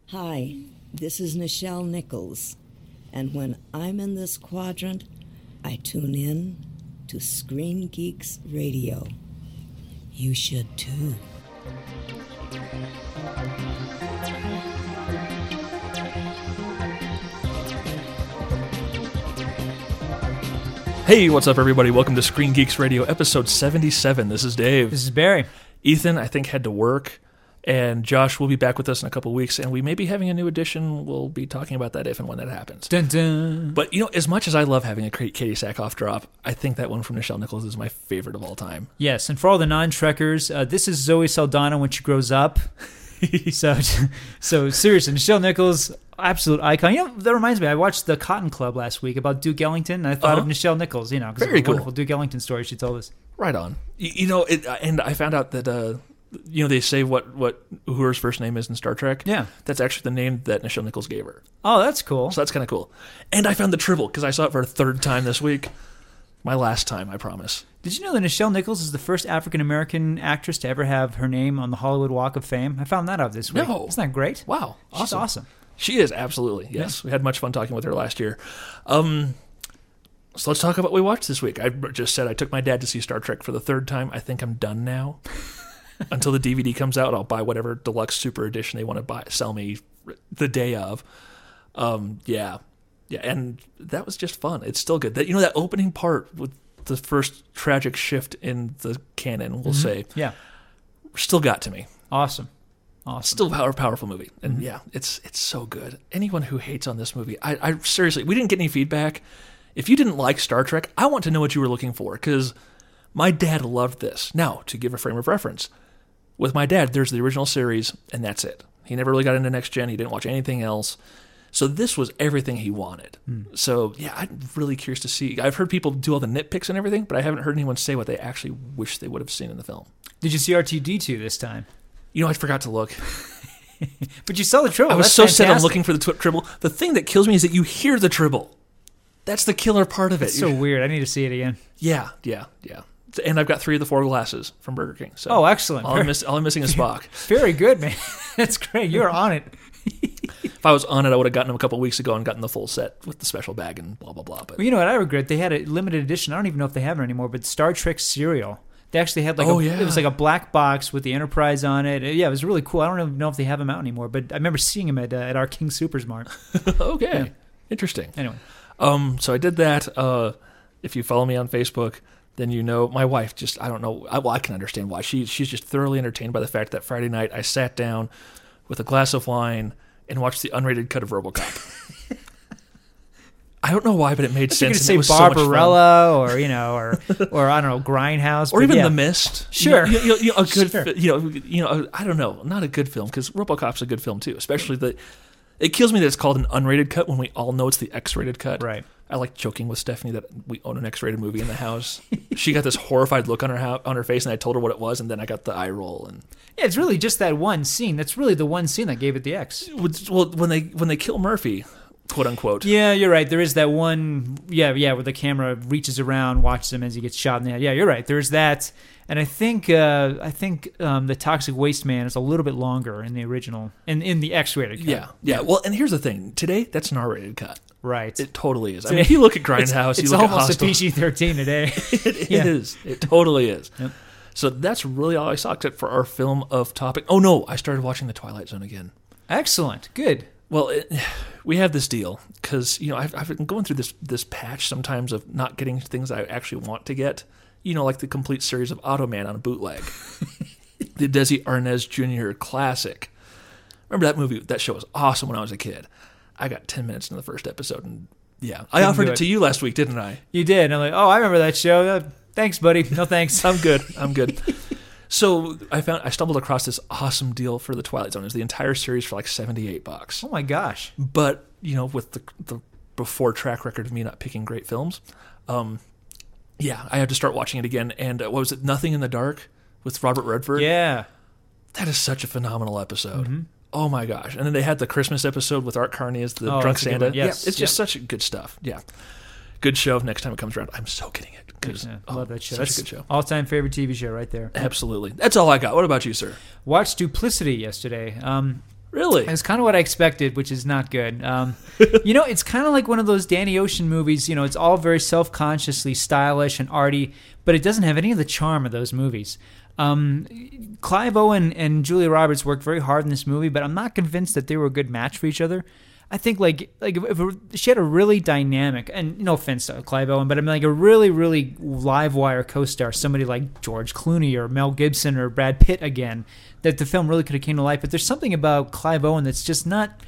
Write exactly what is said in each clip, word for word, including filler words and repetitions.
Hi, this is Nichelle Nichols, and when I'm in this quadrant, I tune in to Screen Geeks Radio. You should too. Hey, what's up, everybody? Welcome to Screen Geeks Radio, episode seventy-seven. This is Dave. This is Barry. Ethan, I think, had to work, and Josh will be back with us in a couple of weeks, and we may be having a new edition. We'll be talking about that if and when that happens. Dun, dun. But, you know, as much as I love having a Katie Sackhoff drop, I think that one from Nichelle Nichols is my favorite of all time. Yes, and for all the non-Trekkers, uh, this is Zoe Saldana when she grows up. so, so seriously, Nichelle Nichols, absolute icon. You know, that reminds me, I watched The Cotton Club last week about Duke Ellington, and I thought uh-huh. of Nichelle Nichols, you know, because of the cool. wonderful Duke Ellington story she told us. Right on. You, you know, it, and I found out that, uh, you know, they say what, what Uhura's first name is in Star Trek. Yeah. That's actually the name that Nichelle Nichols gave her. Oh, that's cool. So that's kind of cool. And I found the Tribble, because I saw it for a third time this week. My last time, I promise. Did you know that Nichelle Nichols is the first African-American actress to ever have her name on the Hollywood Walk of Fame? I found that out this week. No. Isn't that great? Wow. She's Awesome. awesome. She is, absolutely. Yes. Yeah. We had much fun talking with her last year. Um, so let's talk about what we watched this week. I just said I took my dad to see Star Trek for the third time. I think I'm done now. Until the D V D comes out, I'll buy whatever deluxe super edition they want to buy, sell me the day of. Um, yeah. Yeah, and that was just fun. It's still good. That, you know, that opening part with the first tragic shift in the canon, we'll mm-hmm. say, yeah, still got to me. Awesome. Awesome. Still a power, powerful movie. And mm-hmm. yeah, it's it's so good. Anyone who hates on this movie, I, I seriously, we didn't get any feedback. If you didn't like Star Trek, I want to know what you were looking for, because my dad loved this. Now, to give a frame of reference, with my dad, there's the original series, and that's it. He never really got into Next Gen. He didn't watch anything else. So this was everything he wanted. Mm. So, yeah, I'm really curious to see. I've heard people do all the nitpicks and everything, but I haven't heard anyone say what they actually wish they would have seen in the film. Did you see R two D two this time? You know, I forgot to look. But you saw the Tribble. I was That's so fantastic. set on looking for the tw- Tribble. The thing that kills me is that you hear the Tribble. That's the killer part of it. It's so weird. I need to see it again. Yeah, yeah, yeah. And I've got three of the four glasses from Burger King. So oh, excellent. All, I'm, miss- all I'm missing is Spock. Very good, man. That's great. You're on it. If I was on it, I would have gotten them a couple weeks ago and gotten the full set with the special bag and blah, blah, blah. But well, you know what I regret? They had a limited edition. I don't even know if they have it anymore, but Star Trek cereal. They actually had like oh, a, yeah. it was like a black box with the Enterprise on it. Yeah, it was really cool. I don't even know if they have them out anymore, but I remember seeing them at uh, at our King Supers Mart. Okay. Yeah. Interesting. Anyway. Um, so I did that. Uh, if you follow me on Facebook, then you know my wife just, I don't know, I, well, I can understand why. She, she's just thoroughly entertained by the fact that Friday night I sat down with a glass of wine and watched the unrated cut of RoboCop. I don't know why, but it made sense. You could say it was Barbarella, so or you know, or or I don't know, Grindhouse, or even yeah. The Mist. Sure, you know, you know, you know, a good, sure. you know, you know, I don't know, not a good film, because RoboCop's a good film too. Especially the, it kills me that it's called an unrated cut when we all know it's the X-rated cut. Right. I like joking with Stephanie that we own an X-rated movie in the house. She got this horrified look on her ho- on her face, and I told her what it was, and then I got the eye roll. And yeah, it's really just that one scene. That's really the one scene that gave it the X. Well, when they when they kill Murphy, quote unquote. Yeah, you're right. There is that one. Yeah, yeah, where the camera reaches around, watches him as he gets shot in the head. Yeah, you're right. There's that, and I think uh, I think um, the Toxic Waste Man is a little bit longer in the original, in in the X-rated cut. Yeah, yeah. Well, and here's the thing. Today, that's an R-rated cut. Right. It totally is. I mean, if you look at Grindhouse, it's, you it's look at almost Hostel. a P G thirteen today. it it yeah. is. It totally is. Yep. So that's really all I saw, except for our film of topic. Oh, no. I started watching The Twilight Zone again. Excellent. Good. Well, it, we have this deal because, you know, I've, I've been going through this this patch sometimes of not getting things I actually want to get. You know, like the complete series of Automan on a bootleg. The Desi Arnaz Junior classic. Remember that movie? That show was awesome when I was a kid. I got ten minutes into the first episode, and yeah. I offered it. it to you last week, didn't I? You did. And I'm like, oh, I remember that show. Uh, thanks, buddy. No thanks. I'm good. I'm good. So I found I stumbled across this awesome deal for the Twilight Zone. It was the entire series for like seventy-eight bucks. Oh my gosh! But you know, with the the before track record of me not picking great films, um, yeah, I had to start watching it again. And uh, what was it? Nothing in the Dark with Robert Redford. Yeah, that is such a phenomenal episode. Mm-hmm. Oh my gosh! And then they had the Christmas episode with Art Carney as the oh, drunk Santa. Yes. Yeah, it's just yep. such good stuff. Yeah, good show. Next time it comes around, I'm so getting it because yeah, I oh, love that show. Such That's a good show. All-time favorite T V show right there. Absolutely. That's all I got. What about you, sir? Watched Duplicity yesterday. Um, Really? It's kind of what I expected, which is not good. Um, you know, it's kind of like one of those Danny Ocean movies. You know, it's all very self-consciously stylish and arty, but it doesn't have any of the charm of those movies. Um, Clive Owen and Julia Roberts worked very hard in this movie, but I'm not convinced that they were a good match for each other. I think like like if it, she had a really dynamic, and no offense to Clive Owen, but I mean like a really really live wire co-star, somebody like George Clooney or Mel Gibson or Brad Pitt again, that the film really could have came to life. But there's something about Clive Owen that's just not.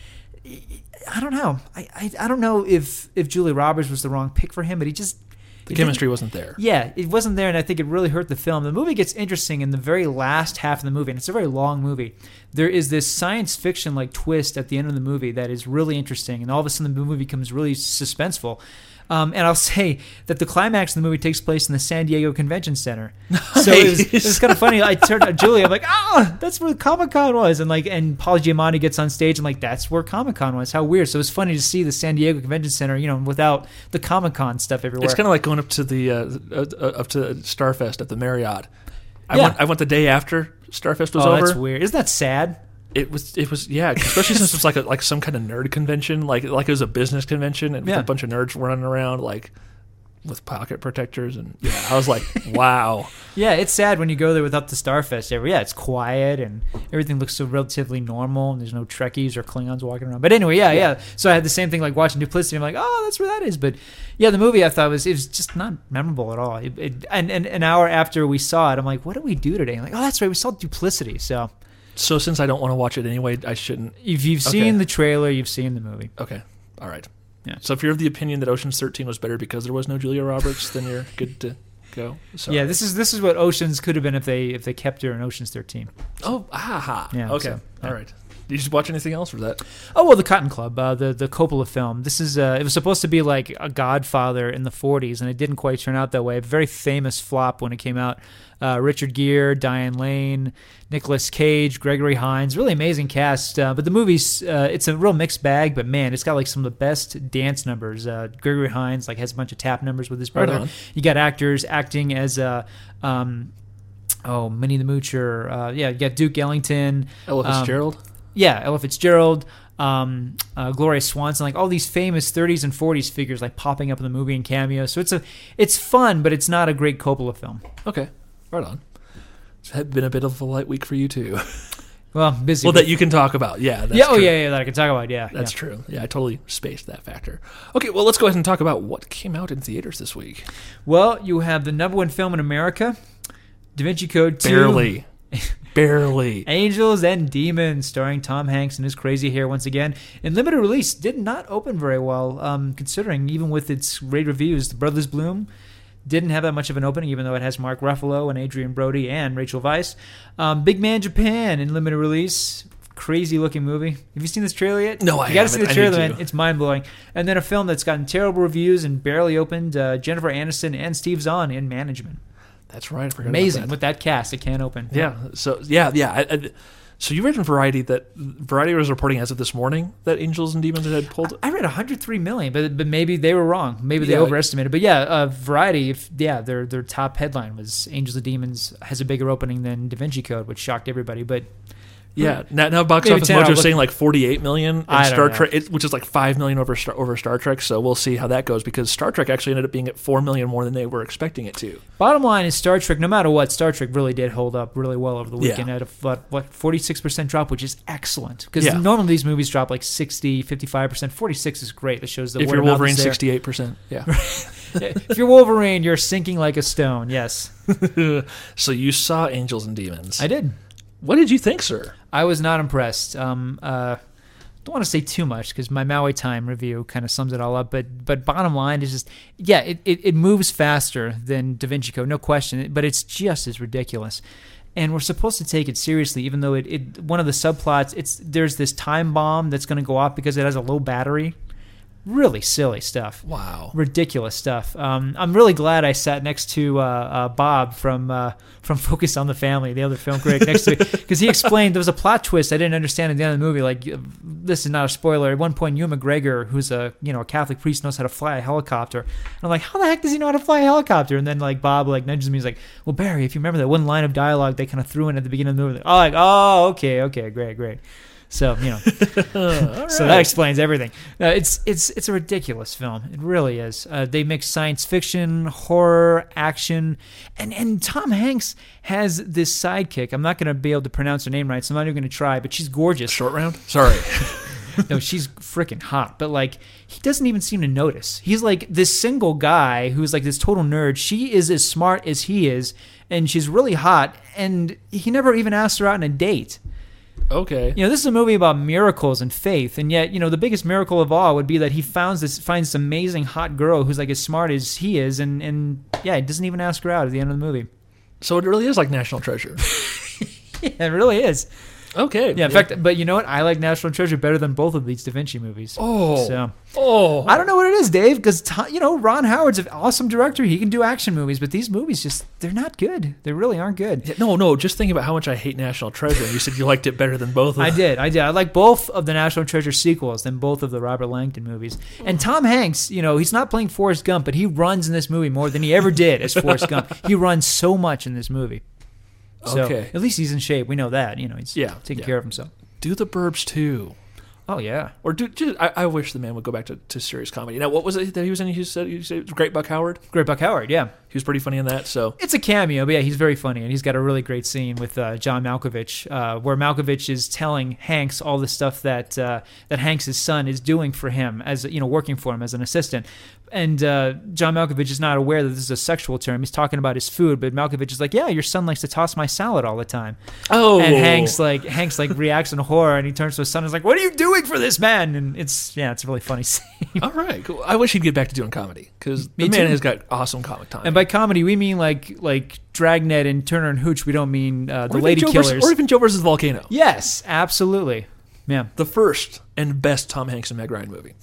I don't know. I I, I don't know if if Julia Roberts was the wrong pick for him, but he just. The chemistry wasn't there. Yeah, it wasn't there, and I think it really hurt the film. The movie gets interesting in the very last half of the movie, and it's a very long movie. There is this science fiction-like twist at the end of the movie that is really interesting, and all of a sudden the movie becomes really suspenseful. Um, and I'll say that the climax of the movie takes place in the San Diego Convention Center. Nice. So it was, it was kind of funny. I turned to Julie. I'm like, ah, that's where Comic-Con was. And like, and Paul Giamatti gets on stage. I'm like, that's where Comic-Con was. How weird. So it's funny to see the San Diego Convention Center, you know, without the Comic-Con stuff everywhere. It's kind of like going up to the uh, uh, up to Starfest at the Marriott. I Yeah. went. I went the day after Starfest was oh, over. that's weird. Isn't that sad? It was. It was. Yeah, especially since it's like a, like some kind of nerd convention. Like like it was a business convention and with Yeah. a bunch of nerds running around like with pocket protectors, and yeah, I was like, wow. Yeah, it's sad when you go there without the Starfest ever. Yeah, it's quiet and everything looks so relatively normal, and there's no Trekkies or Klingons walking around. But anyway, yeah, yeah. So I had the same thing like watching Duplicity. I'm like, oh, that's where that is. But yeah, the movie I thought was it was just not memorable at all. It, it, and, and an hour after we saw it, I'm like, what did we do today? I'm like, oh, that's right, we saw Duplicity. So So since I don't want to watch it anyway, I shouldn't. if you've Okay. seen the trailer, you've seen the movie. Okay, all right. Yeah. So if you're of the opinion that Ocean's thirteen was better because there was no Julia Roberts, then you're good to go. Sorry. Yeah, this is this is what Oceans could have been if they if they kept her in Ocean's thirteen. Oh, ha ha. Yeah, Okay. so, yeah. All right. Did you just watch anything else for that? Oh well, the Cotton Club, uh, the the Coppola film. This is uh, it was supposed to be like a Godfather in the forties, and it didn't quite turn out that way. A very famous flop when it came out. Uh, Richard Gere, Diane Lane, Nicolas Cage, Gregory Hines. Really amazing cast. Uh, but the movie's uh, it's a real mixed bag. But man, it's got like some of the best dance numbers. Uh, Gregory Hines like has a bunch of tap numbers with his brother. Right on. You got actors acting as uh, um, oh Minnie the Moocher. Uh, yeah, you got Duke Ellington. Ella Um, Fitzgerald? Yeah, Ella Fitzgerald, um, uh, Gloria Swanson, like all these famous thirties and forties figures like popping up in the movie and cameos. So it's a, it's fun, but it's not a great Coppola film. Okay. Right on. It's been a bit of a light week for you, too. Well, busy. Well, with- that you can talk about. Yeah. That's yeah, oh true. yeah, yeah, that I can talk about. Yeah, That's yeah. true. Yeah, I totally spaced that factor. Okay, well, let's go ahead and talk about what came out in theaters this week. Well, you have the number one film in America, Da Vinci Code two. Barely. Barely. Angels and Demons, starring Tom Hanks and his crazy hair once again. In limited release, did not open very well, um, considering even with its rave reviews. The Brothers Bloom didn't have that much of an opening, even though it has Mark Ruffalo and Adrian Brody and Rachel Weisz. Um, Big Man Japan in limited release. Crazy looking movie. Have you seen this trailer yet? No, I You got to see haven't. the I need trailer, to. man. It's mind blowing. And then a film that's gotten terrible reviews and barely opened. Uh, Jennifer Aniston and Steve Zahn in management. That's right. I forgot Amazing about that. with that cast. It can't open. Yeah. So yeah, yeah. I, I, so you read in Variety that Variety was reporting as of this morning that Angels and Demons had pulled. I read one hundred three million, but but maybe they were wrong. Maybe they Yeah. overestimated. But yeah, uh, Variety, if yeah, their their top headline was Angels and Demons has a bigger opening than Da Vinci Code, which shocked everybody. But Yeah. Now, now Box Maybe Office ten, I'll Mojo look- is saying like forty-eight million, and I don't Star know. Trek, it, which is like five million over Star, over Star Trek. So we'll see how that goes because Star Trek actually ended up being at four million more than they were expecting it to. bottom line is Star Trek. No matter what, Star Trek really did hold up really well over the Yeah. weekend at a what what forty-six percent drop, which is excellent. Because Yeah. normally these movies drop like sixty, fifty-five percent. forty-six is great. That shows the if word you're of mouth Wolverine, is there. sixty-eight percent. Yeah. If you're Wolverine, you're sinking like a stone. Yes, So you saw Angels and Demons. I did. What did you think, sir? I was not impressed. Um, uh, don't want to say too much because my Maui Time review kind of sums it all up. But but bottom line is just, yeah, it, it, it moves faster than Da Vinci Code, no question. But it's just as ridiculous. And we're supposed to take it seriously, even though it, it one of the subplots, it's there's this time bomb that's going to go off because it has a low battery. Really silly stuff. Wow. Ridiculous stuff. Um, I'm really glad I sat next to uh, uh, Bob from uh, from Focus on the Family, the other film critic, next to because he explained there was a plot twist I didn't understand at the end of the movie. Like, uh, this is not a spoiler. At one point, Ewan McGregor, who's a you know a Catholic priest, knows how to fly a helicopter. And I'm like, how the heck does he know how to fly a helicopter? And then like Bob like nudges me. He's like, well, Barry, if you remember that one line of dialogue they kind of threw in at the beginning of the movie, like, oh, like, oh, okay, okay, great, great. So you know, so that explains everything. Uh, it's it's it's a ridiculous film. It really is. Uh, they mix science fiction, horror, action, and and Tom Hanks has this sidekick. I'm not going to be able to pronounce her name right, so I'm not even going to try. But she's gorgeous. Short Round. Sorry. No, she's freaking hot. But like, he doesn't even seem to notice. He's like this single guy who's like this total nerd. She is as smart as he is, and she's really hot. And he never even asked her out on a date. Okay. You know, this is a movie about miracles and faith, and yet, you know, the biggest miracle of all would be that he finds this finds this amazing hot girl who's like as smart as he is, and, and yeah, he doesn't even ask her out at the end of the movie. So it really is like National Treasure. Yeah, it really is. Okay. Yeah, in yeah. fact, but you know what? I like National Treasure better than both of these Da Vinci movies. Oh. So, oh. I don't know what it is, Dave, because, you know, Ron Howard's an awesome director. He can do action movies, but these movies just, they're not good. They really aren't good. Yeah, no, no, just think about how much I hate National Treasure. You said you liked it better than both of them. I did, I did. I like both of the National Treasure sequels than both of the Robert Langdon movies. And Tom Hanks, you know, he's not playing Forrest Gump, but he runs in this movie more than he ever did as Forrest Gump. He runs so much in this movie. So, okay. At least he's in shape. We know that. You know, he's yeah, taking yeah. care of himself. Do The Burbs too. Oh, yeah. Or do, just, I, I wish the man would go back to, to serious comedy. Now, what was it that he was in? You said, you said it was Great Buck Howard? Great Buck Howard, yeah. He was pretty funny in that, so. It's a cameo, but yeah, he's very funny, and he's got a really great scene with uh, John Malkovich, uh, where Malkovich is telling Hanks all the stuff that uh, that Hanks' son is doing for him, as you know, working for him as an assistant. And uh, John Malkovich is not aware that this is a sexual term. He's talking about his food, but Malkovich is like, "Yeah, your son likes to toss my salad all the time." Oh, and Hanks like Hanks like reacts in horror, and he turns to his son and is like, "What are you doing for this man?" And it's yeah, it's a really funny scene. All right, cool. I wish he'd get back to doing comedy because the man too. has got awesome comic timing. And by comedy, we mean like like Dragnet and Turner and Hooch. We don't mean uh, the or Lady Joe Killers, versus, or even Joe versus the Volcano. Yes, absolutely. Yeah, the first and best Tom Hanks and Meg Ryan movie.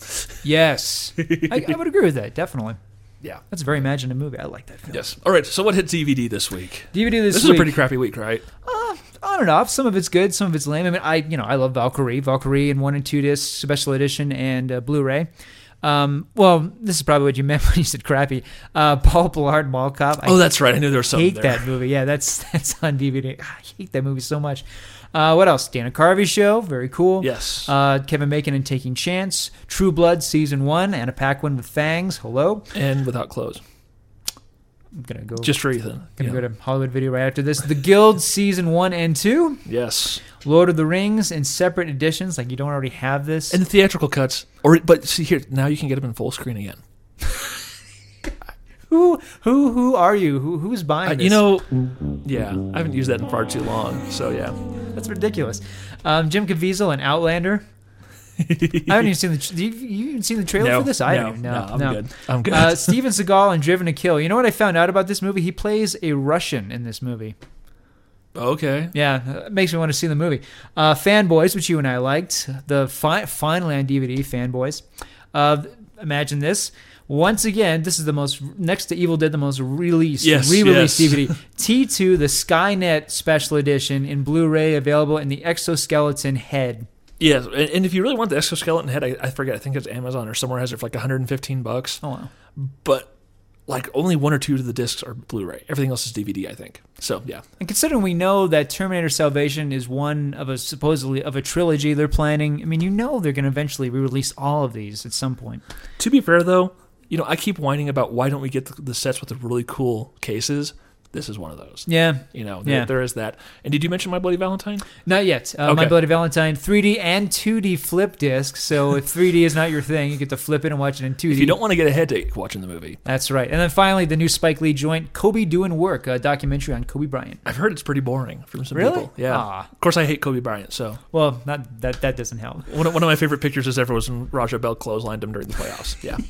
Yes, I, I would agree with that. Definitely. Yeah, that's a very imaginative movie. I like that film. Yes. All right. So what hit D V D this week? D V D this, this week. This is a pretty crappy week, right? Uh, on and off. Some of it's good. Some of it's lame. I mean, I you know I love Valkyrie, Valkyrie in one and two discs, special edition, and uh, Blu-ray. Um, well, this is probably what you meant when you said crappy. Uh, Paul Blart Mall Cop. I oh, that's right. I knew there was something hate there. that movie. Yeah, that's that's on D V D. I hate that movie so much. Uh, what else? Dana Carvey Show. Very cool. Yes. Uh, Kevin Bacon and Taking Chance. True Blood Season one. Anna Paquin with Fangs. Hello. And Without Clothes. I'm going to go. Just for Ethan. Going to yeah. go to Hollywood Video right after this. The Guild Season one and two. Yes. Lord of the Rings in separate editions. Like you don't already have this. And the theatrical cuts. Or But see here, now you can get them in full screen again. Who who who are you? Who who's buying uh, this? You know, yeah, I haven't used that in far too long, so yeah. That's ridiculous. Um, Jim Caviezel and Outlander. I haven't even seen the. You, you even seen the trailer no, for this? I no, haven't even. No, no, I'm no. good. I'm good. Uh, Steven Seagal and Driven to Kill. You know what I found out about this movie? He plays a Russian in this movie. Okay. Yeah, it makes me want to see the movie. Uh, Fanboys, which you and I liked. The fi- finally on D V D, Fanboys. Uh, imagine this. Once again, this is the most, next to Evil Dead, the most released, yes, re-released yes. D V D. T two, the Skynet Special Edition in Blu-ray, available in the exoskeleton head. Yeah, and if you really want the exoskeleton head, I, I forget, I think it's Amazon or somewhere has it for like one hundred fifteen bucks. Oh, wow. But like only one or two of the discs are Blu-ray. Everything else is D V D, I think. So, yeah. And considering we know that Terminator Salvation is one of a supposedly of a trilogy they're planning, I mean, you know they're going to eventually re-release all of these at some point. To be fair, though, you know, I keep whining about why don't we get the, the sets with the really cool cases. This is one of those. Yeah. You know, there, yeah. there is that. And did you mention My Bloody Valentine? Not yet. Uh, okay. My Bloody Valentine, three D and two D flip disc. So if three D is not your thing, you get to flip it and watch it in two D. If you don't want to get a headache watching the movie. That's right. And then finally, the new Spike Lee joint, Kobe Doing Work, a documentary on Kobe Bryant. I've heard it's pretty boring from some really? people. Yeah. Ah. Of course, I hate Kobe Bryant, so. Well, not, that that doesn't help. One of, one of my favorite pictures is ever was when Raja Bell clotheslined him during the playoffs. Yeah.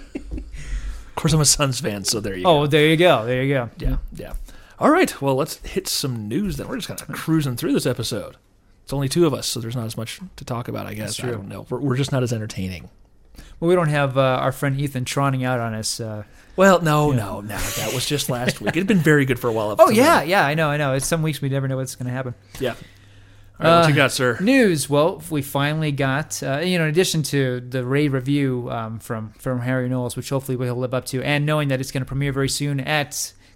Of course, I'm a Suns fan, so there you oh, go. Oh, there you go. There you go. Yeah, yeah. All right, well, let's hit some news then. We're just kind of cruising through this episode. It's only two of us, so there's not as much to talk about, I guess. I don't know. We're, we're just not as entertaining. Well, we don't have uh, our friend Ethan trotting out on us. Uh, well, no, yeah. no, no. That was just last week. It had been very good for a while. Up oh, to yeah, now. yeah, I know, I know. It's some weeks we never know what's going to happen. Yeah. All right, what uh, you got, sir? News. Well, we finally got, uh, you know, in addition to the rave review um, from, from Harry Knowles, which hopefully we'll live up to, and knowing that it's going to premiere very soon at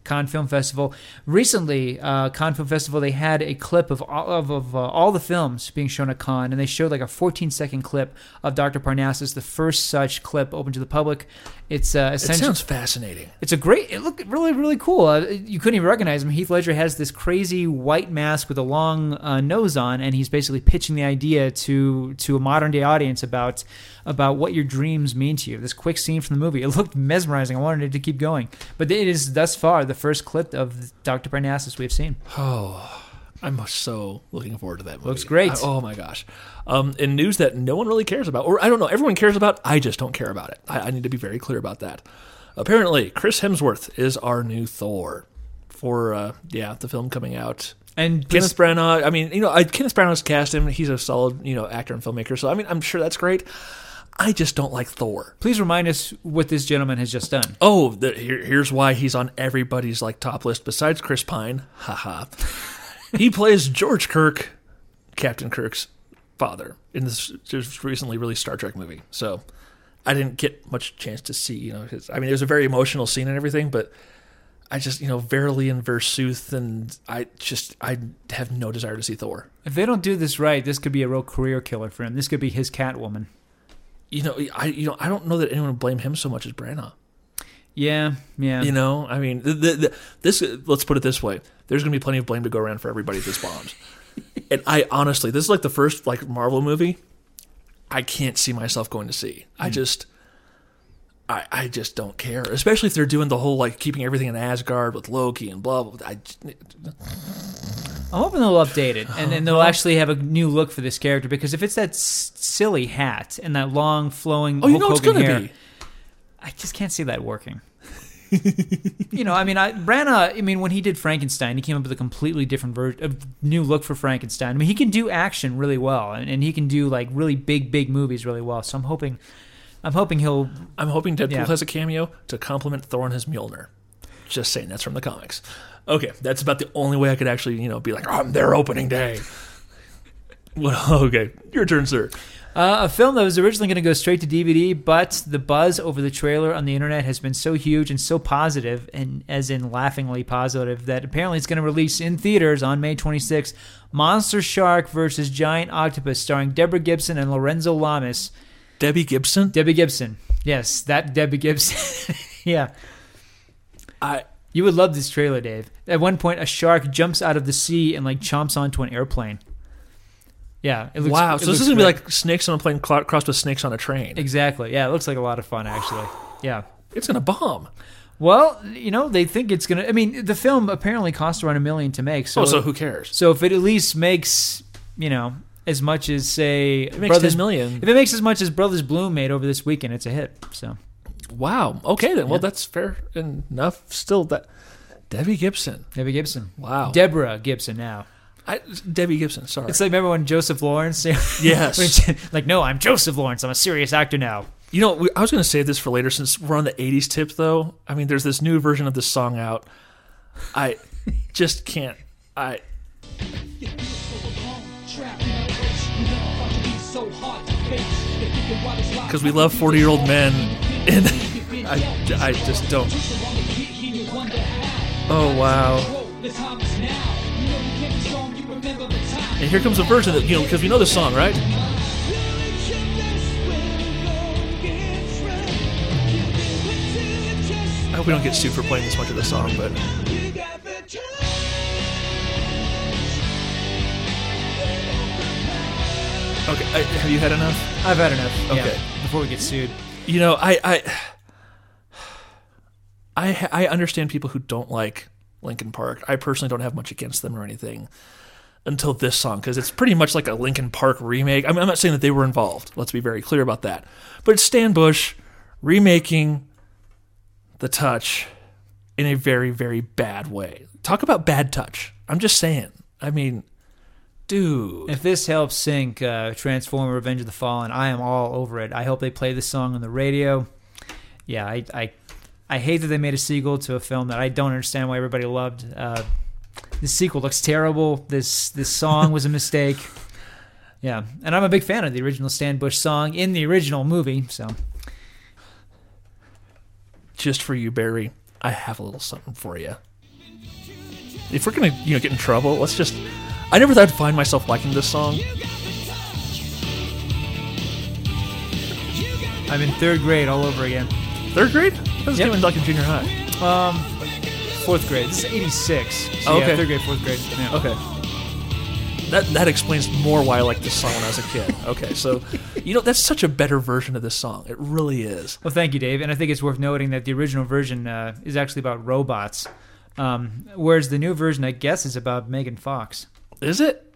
Cannes Film Festival. Recently, uh, Cannes Film Festival, they had a clip of all of, of uh, all the films being shown at Cannes, and they showed like a fourteen second clip of Doctor Parnassus, the first such clip open to the public. It's uh, It essentially sounds fascinating. it's a great. It looked really, really cool. Uh, you couldn't even recognize him. Heath Ledger has this crazy white mask with a long uh, nose on, and he's basically pitching the idea to to a modern day audience about about what your dreams mean to you. This quick scene from the movie. It looked mesmerizing. I wanted it to keep going, but it is thus far the first clip of Doctor Parnassus we've seen. Oh, I'm so looking forward to that movie. Looks great. I- oh my gosh. Um, in news that no one really cares about, or I don't know, everyone cares about, I just don't care about it. I, I need to be very clear about that. Apparently, Chris Hemsworth is our new Thor for, uh, yeah, the film coming out. And Kenneth Branagh, I mean, you know, I, Kenneth Branagh's cast him. He's a solid, you know, actor and filmmaker. So, I mean, I'm sure that's great. I just don't like Thor. please remind us what this gentleman has just done. Oh, the, here, here's why he's on everybody's like top list besides Chris Pine. Haha. He plays George Kirk, Captain Kirk's father, in this just recently released Star Trek movie. So I didn't get much chance to see, you know, his, I mean, it was a very emotional scene and everything, but I just, you know, Verily and Versuth, and I just, I have no desire to see Thor. If they don't do this right, this could be a real career killer for him. This could be his Catwoman. You know, I, you know, I don't know that anyone would blame him so much as Branagh. Yeah, yeah. You know, I mean, the, the, the, this. Let's put it this way: there's going to be plenty of blame to go around for everybody if this bombs. And I honestly, this is like the first like Marvel movie I can't see myself going to see. I just, I, I just don't care. Especially if they're doing the whole like keeping everything in Asgard with Loki and blah blah. blah. I, I'm hoping they'll update it, and then they'll actually have a new look for this character, because if it's that s- silly hat and that long flowing oh, you Hulk know it's Hogan going to hair, be. I just can't see that working. You know, I mean, I, Branagh, I mean, when he did Frankenstein, he came up with a completely different ver- a new look for Frankenstein. I mean, he can do action really well, and, and he can do like really big, big movies really well. So I'm hoping, I'm hoping he'll. I'm hoping Deadpool Yeah. has a cameo to compliment Thor and his Mjolnir. Just saying, that's from the comics. Okay, that's about the only way I could actually, you know, be like, oh, I'm their opening day. Well, okay, your turn, sir. Uh, a film that was originally going to go straight to D V D, but the buzz over the trailer on the internet has been so huge and so positive, and as in laughingly positive, that apparently it's going to release in theaters on May twenty-sixth. Monster Shark versus Giant Octopus, starring Deborah Gibson and Lorenzo Lamas. Debbie Gibson? Debbie Gibson. Yes, that Debbie Gibson. Yeah. I You would love this trailer, Dave. At one point, a shark jumps out of the sea and like chomps onto an airplane. Yeah. It looks, Wow, it so this looks is going to be great. like snakes on a plane cl- crossed with snakes on a train. Exactly. Yeah, it looks like a lot of fun, actually. Yeah. It's going to bomb. Well, you know, they think it's going to... I mean, the film apparently cost around a million to make. So, oh, so who cares? so if it at least makes, you know, as much as, say... It makes Brothers ten million. If it makes as much as Brothers Bloom made over this weekend, it's a hit. So Wow. Okay, then. Well, Yeah. that's fair enough. Still, that Debbie Gibson. Debbie Gibson. Wow. Deborah Gibson now. I, Debbie Gibson, sorry. It's like, remember when Joseph Lawrence... Yes. like, no, I'm Joseph Lawrence. I'm a serious actor now. You know, we, I was going to save this for later since we're on the eighties tip, though. I mean, there's this new version of this song out. I just can't. I. Because we love forty-year-old men, and I, I just don't. Oh, wow. And here comes a version that, you know, because we know the song, right? I hope we don't get sued for playing this much of the song, but okay. I, have you had enough? I've had enough. Okay. Yeah, before we get sued. You know, I, I, I, I understand people who don't like Linkin Park. I personally don't have much against them or anything until this song, because it's pretty much like a Linkin Park remake. I mean, I'm not saying that they were involved. Let's be very clear about that. But it's Stan Bush remaking The Touch in a very, very bad way. Talk about bad touch. I'm just saying. I mean, dude. If this helps sync uh, Transformer Revenge of the Fallen, I am all over it. I hope they play this song on the radio. Yeah, I, I, I hate that they made a sequel to a film that I don't understand why everybody loved. Uh, this sequel looks terrible. This this song was a mistake. Yeah, and I'm a big fan of the original Stan Bush song in the original movie. So, Just for you, Barry, I have a little something for you. if we're gonna you know get in trouble, let's just. I never thought I'd find myself liking this song. I'm in third grade all over again. Third grade? I was Yep. doing like in junior high. Um, fourth grade. This is eighty-six. So Oh, yeah, okay. third grade, fourth grade. Yeah. Okay. That that explains more why I liked this song when I was a kid. Okay, so you know that's such a better version of this song. It really is. Well, thank you, Dave. And I think it's worth noting that the original version uh, is actually about robots, um, whereas the new version, I guess, is about Megan Fox. Is it?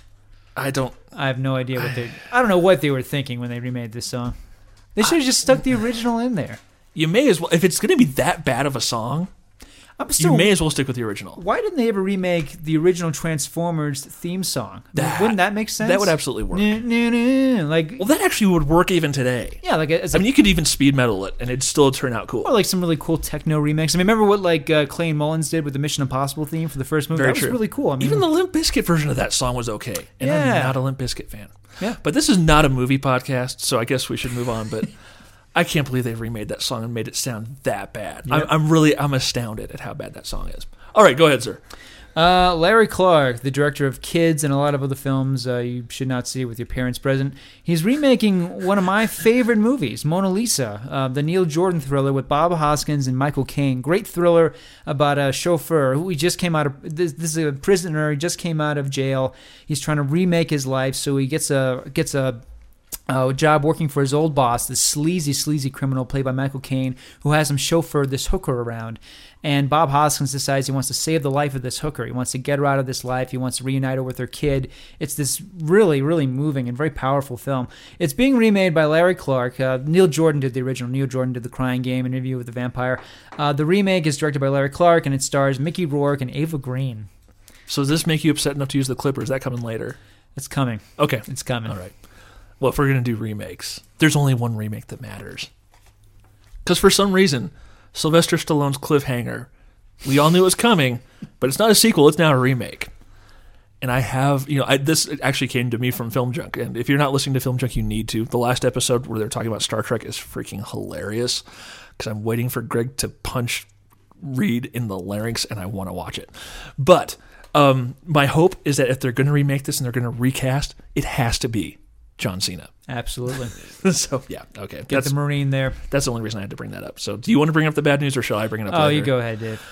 I don't. I have no idea what they. I don't know what they were thinking when they remade this song. They should have just stuck the original in there. You may as well if it's going to be that bad of a song. I'm still, You may as well stick with the original. Why didn't they ever remake the original Transformers theme song? That- Wouldn't that make sense? That would absolutely work. Nah, nah, nah. Like, Well, that actually would work even today. yeah, like as I a, mean, you could even speed metal it, and it'd still turn out cool. or like some really cool techno remix. I mean, remember what like uh, Clay and Mullins did with the Mission Impossible theme for the first movie? Very that true. was really cool. I mean, Even the Limp Bizkit version of that song was okay, and Yeah. I'm not a Limp Bizkit fan. Yeah. But this is not a movie podcast, so I guess we should move on. But I can't believe they remade that song and made it sound that bad. Yep. I'm, I'm really, I'm astounded at how bad that song is. All right, go ahead, sir. Uh, Larry Clark, the director of Kids and a lot of other films uh, you should not see with your parents present, he's remaking one of my favorite movies, Mona Lisa, uh, the Neil Jordan thriller with Bob Hoskins and Michael Caine. Great thriller about a chauffeur who he just came out of. This, this is a prisoner. He just came out of jail. He's trying to remake his life, so he gets a gets a. Uh, a job working for his old boss, this sleazy, sleazy criminal played by Michael Caine, who has him chauffeur this hooker around. And Bob Hoskins decides he wants to save the life of this hooker. He wants to get her out of this life. He wants to reunite her with her kid. It's this really, really moving and very powerful film. It's being remade by Larry Clark. Uh, Neil Jordan did the original. Neil Jordan did The Crying Game, Interview with the Vampire. Uh, the remake is directed by Larry Clark, and it stars Mickey Rourke and Ava Green. So does this make you upset enough to use the clip, or is that coming later? It's coming. Okay. It's coming. All right. Well, if we're going to do remakes, there's only one remake that matters. Because for some reason, Sylvester Stallone's Cliffhanger, we all knew it was coming, but it's not a sequel, it's now a remake. And I have, you know, I, this actually came to me from Film Junk. And if you're not listening to Film Junk, you need to. The last episode where they're talking about Star Trek is freaking hilarious. Because I'm waiting for Greg to punch Reed in the larynx, and I want to watch it. But um, my hope is that if they're going to remake this and they're going to recast, it has to be John Cena. Absolutely. So, yeah, okay. Get That's, the Marine there. that's the only reason I had to bring that up. So, do you want to bring up the bad news, or shall I bring it up Oh, later? you go ahead, Dave.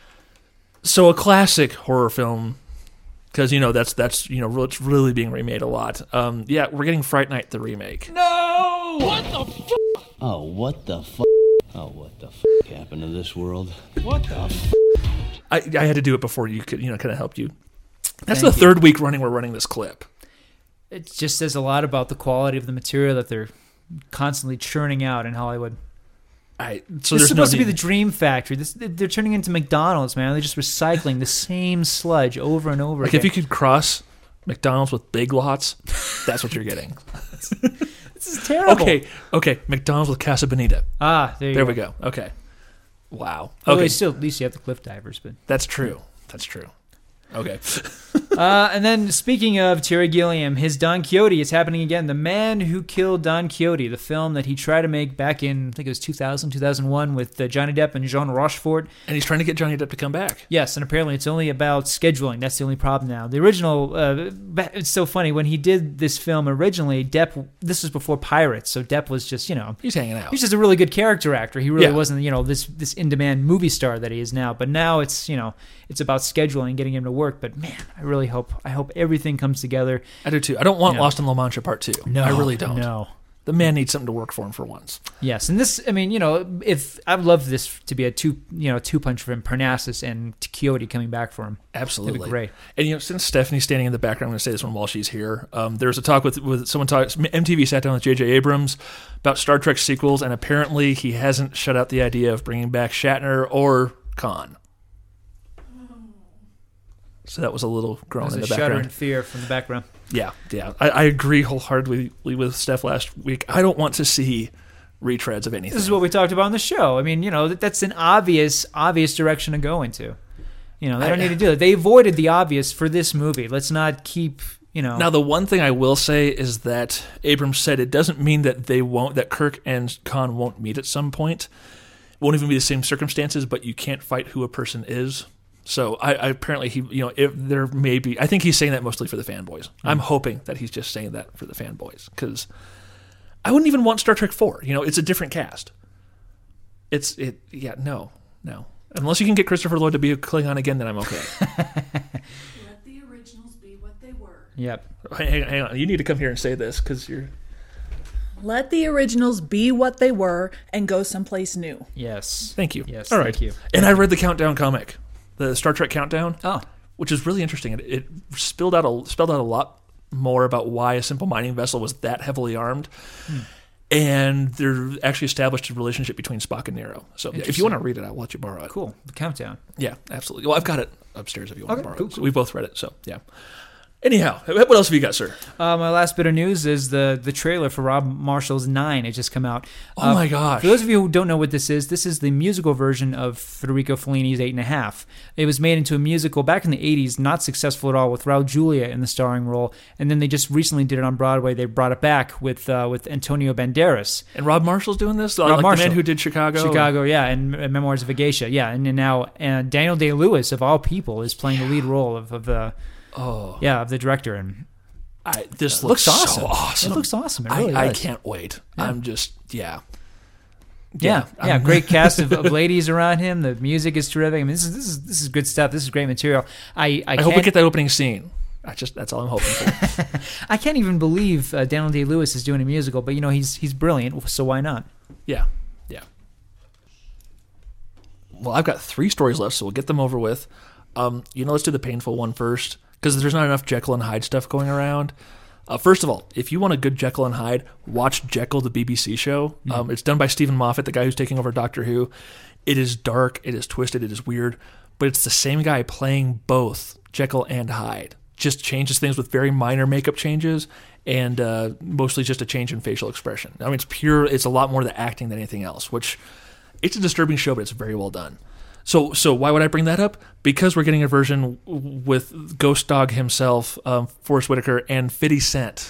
So, a classic horror film, because, you know, that's, that's you know, it's really being remade a lot. Um, yeah, we're getting Fright Night, the remake. No! What the f? Oh, what the f? Oh, what the f happened to this world? What the f? I, I had to do it before you could, you know, kind of help you. That's Thank the you. third week running we're running this clip. It just says a lot about the quality of the material that they're constantly churning out in Hollywood. I, so This there's is supposed no to be need- the Dream Factory. This, they're turning into McDonald's, man. They're just recycling the same sludge over and over Like, again. if you could cross McDonald's with Big Lots, that's what you're getting. This is terrible. Okay, okay, McDonald's with Casa Bonita. Ah, there you There go. we go. Okay. Wow. Well, Okay, they still, at least you have the cliff divers, but. that's true. That's true. Okay. Uh, and then speaking of Terry Gilliam, his Don Quixote is happening again. The Man Who Killed Don Quixote, the film that he tried to make back in, I think it was two thousand, two thousand one with uh, Johnny Depp and Jean Rochefort. And he's trying to get Johnny Depp to come back. Yes, and apparently it's only about scheduling. That's the only problem now. The original, uh, ba- it's so funny. When he did this film originally, Depp, this was before Pirates, so Depp was just, you know, He's hanging out. he's just a really good character actor. He really Yeah. wasn't, you know, this this in-demand movie star that he is now. But now it's, you know, it's about scheduling and getting him to work. But man, I really hope, I hope everything comes together. I do too. I don't want Yeah. Lost in La Mancha Part Two. I really don't. No. The man needs something to work for him for once. Yes, and this, I mean, you know, if I'd love this to be a two, you know, two punch for him, Parnassus and Quixote coming back for him. Absolutely. That'd be great. And, you know, since Stephanie's standing in the background, I'm going to say this one while she's here. Um, there was a talk with, with someone talks, M T V sat down with J J Abrams about Star Trek sequels, and apparently he hasn't shut out the idea of bringing back Shatner or Khan. So that was a little groan There's in a the shudder background. and fear from the background. Yeah, yeah. I, I agree wholeheartedly with Steph last week. I don't want to see retreads of anything. This is what we talked about on the show. I mean, you know, that, that's an obvious, obvious direction to go into. You know, they don't I- need to do it. They avoided the obvious for this movie. Let's not keep, you know. Now, the one thing I will say is that Abrams said it doesn't mean that they won't, that Kirk and Khan won't meet at some point. It won't even be the same circumstances, but you can't fight who a person is. So I, I apparently he, you know, if there may be, I think he's saying that mostly for the fanboys. Mm-hmm. I'm hoping that he's just saying that for the fanboys because I wouldn't even want Star Trek four. You know, it's a different cast. It's it, yeah, no, no. Unless you can get Christopher Lloyd to be a Klingon again, then I'm okay. Let the originals be what they were. Yep. Hang, hang on, you need to come here and say this because you're. Let the originals be what they were and go someplace new. Yes. Thank you. Yes. All right. Thank you. And I read the Countdown comic, the Star Trek Countdown. Oh. Which is really interesting. It, it spilled out a spelled out a lot more about why a simple mining vessel was that heavily armed. Hmm. And they're actually established a relationship between Spock and Nero. So if you want to read it, I'll let you borrow it. Cool. The Countdown. Yeah, absolutely. Well, I've got it upstairs if you want Okay, to borrow cool, it. cool. So we both read it, so yeah. Anyhow, what else have you got, sir? Uh, my last bit of news is the the trailer for Rob Marshall's Nine. It just come out. Oh uh, my gosh! For those of you who don't know what this is, this is the musical version of Federico Fellini's Eight and a Half. It was made into a musical back in the eighties, not successful at all, with Raul Julia in the starring role. And then they just recently did it on Broadway. They brought it back with uh, with Antonio Banderas. And Rob Marshall's doing this? Rob like Marshall. The man who did Chicago? Chicago, yeah, and uh, Memoirs of a Geisha, yeah. And, and now and Daniel Day-Lewis, of all people, is playing the lead role of, of the oh. yeah of the director. And I, this it looks, looks so awesome. awesome. It looks awesome. It really I, I does. can't wait. Yeah. I'm just, yeah. Yeah, yeah, I'm- great cast of, of ladies around him. The music is terrific. I mean, this is this is this is good stuff. This is great material. I I, I hope we can't- get that opening scene. I just that's all I'm hoping for. I can't even believe uh, Daniel Day-Lewis is doing a musical, but you know he's he's brilliant, so why not? Yeah, yeah. Well, I've got three stories left, so we'll get them over with. Um, you know, let's do the painful one first because there's not enough Jekyll and Hyde stuff going around. Uh, first of all, if you want a good Jekyll and Hyde, watch Jekyll, the B B C show. Mm. Um, it's done by Stephen Moffat, the guy who's taking over Doctor Who. It is dark, it is twisted, it is weird, but it's the same guy playing both Jekyll and Hyde. Just changes things with very minor makeup changes and uh, mostly just a change in facial expression. I mean, it's pure, it's a lot more the acting than anything else, which it's a disturbing show, but it's very well done. So so why would I bring that up? Because we're getting a version with Ghost Dog himself, um, Forrest Whitaker, and fifty Cent.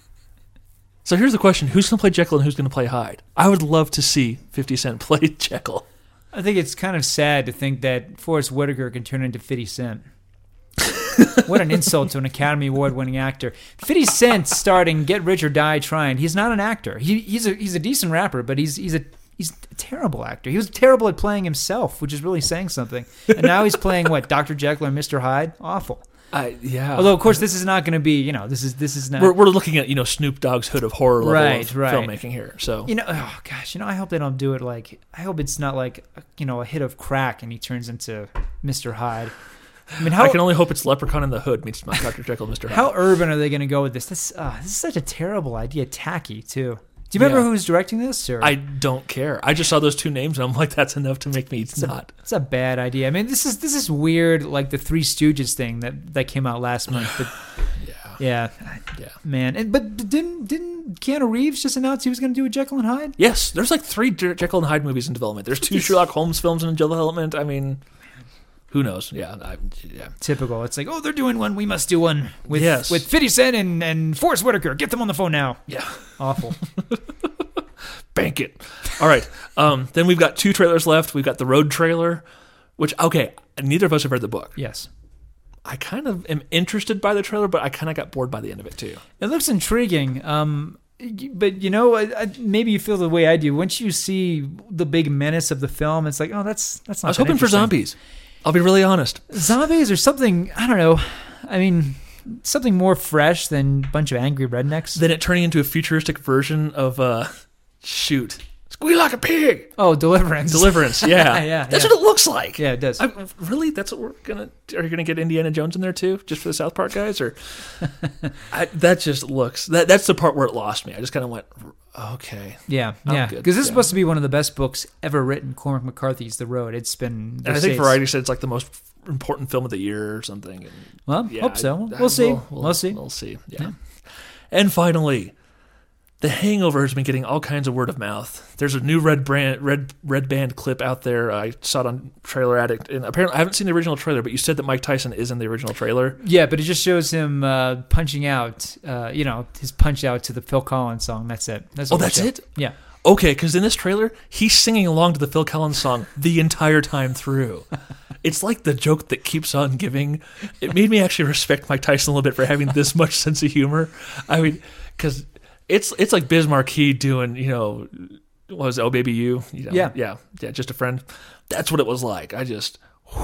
So here's the question. Who's going to play Jekyll and who's going to play Hyde? I would love to see fifty Cent play Jekyll. I think it's kind of sad to think that Forrest Whitaker can turn into fifty Cent. What an insult to an Academy Award-winning actor. fifty Cent starting Get Rich or Die Trying. He's not an actor. He, he's a he's a decent rapper, but he's he's a he's a terrible actor. He was terrible at playing himself, which is really saying something. And now he's playing what, Doctor Jekyll or Mister Hyde? Awful. I yeah. Although of course this is not going to be, you know, this is this is not. We're we're looking at, you know, Snoop Dogg's Hood of Horror level Right, of right. filmmaking here. So You know, oh gosh, you know, I hope they don't do it like. I hope it's not like, you know, a hit of crack and he turns into Mister Hyde. I mean, how I can only hope it's Leprechaun in the Hood meets Doctor Jekyll and Mister Hyde. how urban are they going to go with this? This uh, this is such a terrible idea. Tacky too. Do you remember Yeah. who's directing this? Or I don't care. I just saw those two names and I'm like, that's enough to make me it's not. A, it's a bad idea. I mean, this is this is weird, like the Three Stooges thing that, that came out last month. But Yeah. yeah, Yeah. man. And but didn't didn't Keanu Reeves just announce he was going to do a Jekyll and Hyde? Yes, there's like three Je- Jekyll and Hyde movies in development. There's two Sherlock Holmes films in development. I mean, who knows? Yeah, I, yeah. Typical. It's like, oh, they're doing one. We must do one with Yes. with fifty Cent and and Forrest Whitaker. Get them on the phone now. Yeah. Awful. Bank it. All right. Um, then we've got two trailers left. We've got the Road trailer, which, okay, neither of us have read the book. Yes. I kind of am interested by the trailer, but I kind of got bored by the end of it, too. It looks intriguing. Um, but you know, I, I, maybe you feel the way I do. Once you see the big menace of the film, it's like, oh, that's that's not. I was that hoping for interesting. zombies. I'll be really honest. Zombies or something. I don't know. I mean, something more fresh than a bunch of angry rednecks. Then it turning into a futuristic version of, uh, shoot, Squeal Like a Pig. Oh, Deliverance. Deliverance, yeah. Yeah, That's yeah. what it looks like. Yeah, it does. I, really? That's what we're going to... Are you going to get Indiana Jones in there, too, just for the South Park guys? Or I, that just looks... That That's the part where it lost me. I just kind of went, okay. Yeah, I'm yeah. good. Because this is Yeah. supposed to be one of the best books ever written. Cormac McCarthy's The Road. It's been. And I think Variety said it's like the most important film of the year or something. And Well, yeah, hope so. I- We'll see. We'll, We'll see. We'll see. Yeah. And finally, The Hangover has been getting all kinds of word of mouth. There's a new Red brand, Red Red Band clip out there. I saw it on Trailer Addict, and apparently I haven't seen the original trailer. But you said that Mike Tyson is in the original trailer. Yeah, but it just shows him uh, punching out. Uh, you know, his punch out to the Phil Collins song. That's it. That's Oh, all they that's show. it? Yeah. Okay, because in this trailer, he's singing along to the Phil Collins song the entire time through. it's like the joke that keeps on giving. It made me actually respect Mike Tyson a little bit for having this much sense of humor. I mean, because it's it's like Biz Markie doing, you know, what was it, Oh Baby You? you know, Yeah. Yeah. Yeah. Just a friend. That's what it was like. I just,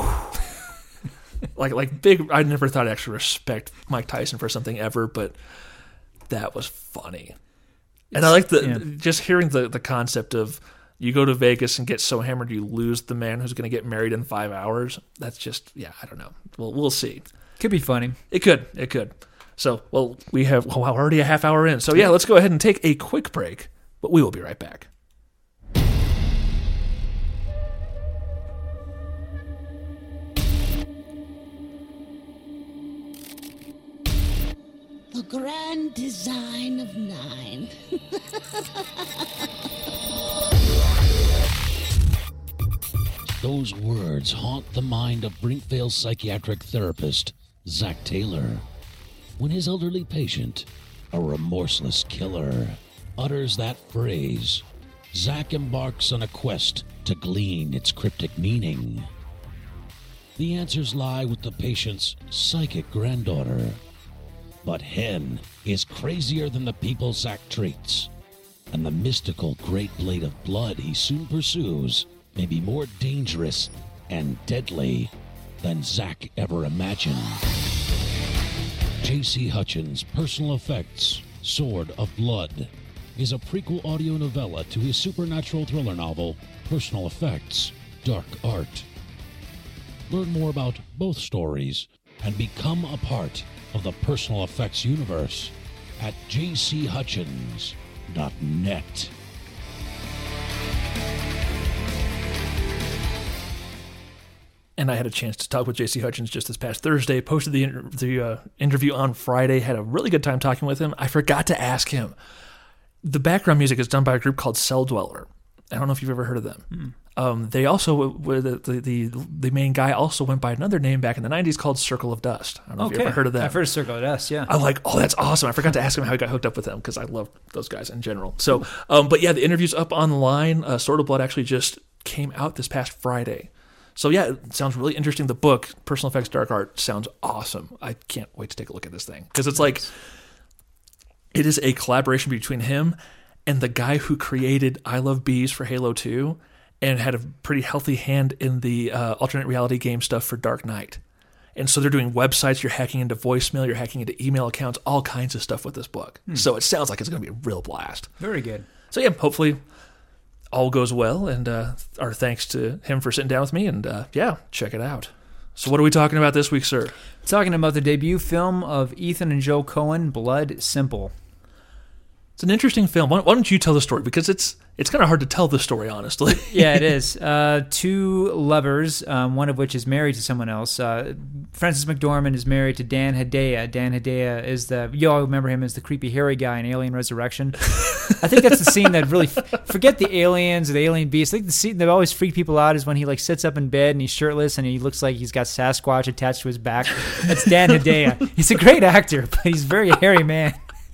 like, like big, I never thought I'd actually respect Mike Tyson for something ever, but that was funny. And I like the, yeah. just hearing the, the concept of, you go to Vegas and get so hammered you lose the man who's going to get married in five hours. That's just, yeah, I don't know. Well, we'll see. Could be funny. It could. It could. So, well, we have well, we're already a half hour in. So, yeah, let's go ahead and take a quick break, but we will be right back. The grand design of nine. Those words haunt the mind of Brinkvale psychiatric therapist Zach Taylor when his elderly patient, a remorseless killer, utters that phrase. Zach embarks on a quest to glean its cryptic meaning. The answers lie with the patient's psychic granddaughter. But Hen is crazier than the people Zach treats, and the mystical Great Blade of Blood he soon pursues may be more dangerous and deadly than Zach ever imagined. J C. Hutchins' Personal Effects, Sword of Blood, is a prequel audio novella to his supernatural thriller novel, Personal Effects, Dark Art. Learn more about both stories and become a part of the Personal Effects universe at j c hutchins dot net. And I had a chance to talk with J C. Hutchins just this past Thursday, posted the, inter- the uh, interview on Friday, had a really good time talking with him. I forgot to ask him. The background music is done by a group called Cell Dweller. I don't know if you've ever heard of them. Mm. Um, they also, the, the, the, the main guy also went by another name back in the nineties called Circle of Dust. I don't know Okay. if you ever heard of that. I've heard of Circle of Dust, yeah. I'm like, oh, that's awesome. I forgot to ask him how he got hooked up with them because I love those guys in general. So, um, but yeah, the interview's up online. Uh, Sword of Blood actually just came out this past Friday. So yeah, it sounds really interesting. The book, Personal Effects Dark Art, sounds awesome. I can't wait to take a look at this thing. Because it's like, it is a collaboration between him and the guy who created I Love Bees for Halo two and had a pretty healthy hand in the uh, alternate reality game stuff for Dark Knight. And so they're doing websites, you're hacking into voicemail, you're hacking into email accounts, all kinds of stuff with this book. Hmm. So it sounds like it's going to be a real blast. Very good. So yeah, hopefully all goes well, and uh, our thanks to him for sitting down with me, and uh, yeah, check it out. So what are we talking about this week, sir? Talking about the debut film of Ethan and Joe Coen, Blood Simple. It's an interesting film. Why, why don't you tell the story? Because it's it's kind of hard to tell the story, honestly. Yeah, it is. Uh, two lovers, um, one of which is married to someone else. Uh, Frances McDormand is married to Dan Hedaya. Dan Hedaya is the, you all remember him as the creepy hairy guy in Alien Resurrection. I think that's the scene that really, forget the aliens or the alien beasts. I think the scene that always freaked people out is when he like sits up in bed and he's shirtless and he looks like he's got Sasquatch attached to his back. That's Dan Hedaya. He's a great actor, but he's a very hairy man.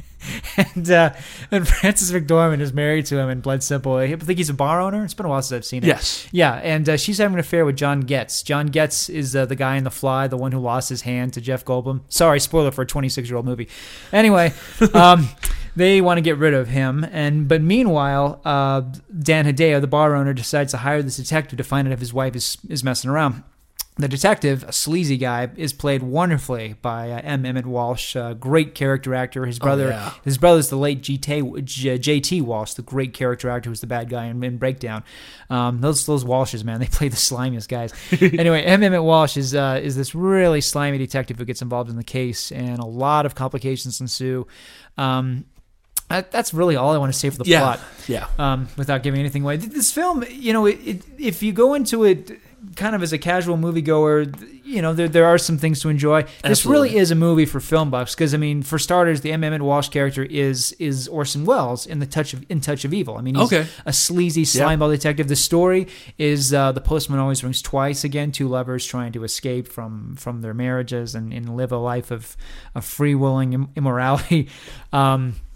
And uh, and Frances McDormand is married to him in Blood Simple. I think he's a bar owner. It's been a while since I've seen it. Yes. Yeah, and uh, she's having an affair with John Getz. John Getz is uh, the guy in The Fly, the one who lost his hand to Jeff Goldblum. Sorry, spoiler for a twenty-six-year-old movie. Anyway, um, they want to get rid of him. And But meanwhile, uh, Dan Hedaya, the bar owner, decides to hire this detective to find out if his wife is, is messing around. The detective, a sleazy guy, is played wonderfully by uh, M. Emmett Walsh, a great character actor. His brother, oh, yeah. his brother's the late G T, J T Walsh, the great character actor who's the bad guy in, in Breakdown. Um, those those Walshes, man, they play the slimiest guys. Anyway, M. Emmett Walsh is uh, is this really slimy detective who gets involved in the case, and a lot of complications ensue. Um, That's really all I want to say for the yeah. plot. Yeah. Um, without giving anything away. This film, you know, it, it, if you go into it kind of as a casual moviegoer, you know, there there are some things to enjoy. This Absolutely. really is a movie for film buffs because, I mean, for starters, the M. Emmett Walsh character is is Orson Welles in the Touch of in Touch of Evil. I mean, he's okay. a sleazy slimeball yeah. detective. The story is uh, The Postman Always Rings Twice. Again, two lovers trying to escape from from their marriages and, and live a life of of free willing immorality. Um,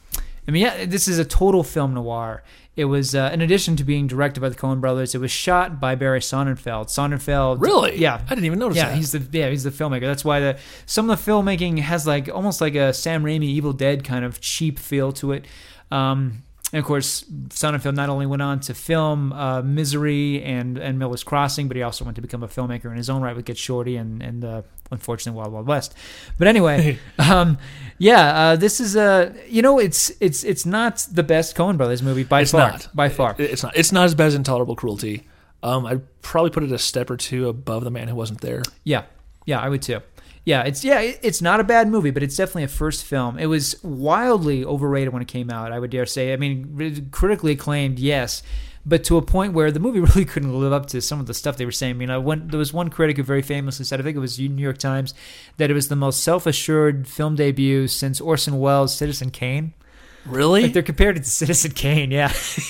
I mean, yeah, this is a total film noir. It was, uh, in addition to being directed by the Coen brothers, it was shot by Barry Sonnenfeld. Sonnenfeld, Really? Yeah, I didn't even notice yeah, that. he's the yeah he's the filmmaker. That's why the some of the filmmaking has like almost like a Sam Raimi Evil Dead kind of cheap feel to it. Um, and of course, Sonnenfeld not only went on to film uh, Misery and and Miller's Crossing, but he also went to become a filmmaker in his own right with Get Shorty and and uh, unfortunately Wild Wild West. But anyway, um, yeah, uh, this is a you know it's it's it's not the best Coen Brothers movie by It's far. not. By far, It- It's not. It's not as bad as Intolerable Cruelty. Um, I'd probably put it a step or two above The Man Who Wasn't There. yeah, yeah, I would too. Yeah, it's yeah, it- it's not a bad movie, but it's definitely a first film. It was wildly overrated when it came out, I would dare say. I mean, critically acclaimed, yes, but to a point where the movie really couldn't live up to some of the stuff they were saying. I mean, I went, there was one critic who very famously said, I think it was New York Times, that it was the most self-assured film debut since Orson Welles' Citizen Kane. Really? Like they're compared it to Citizen Kane, yeah.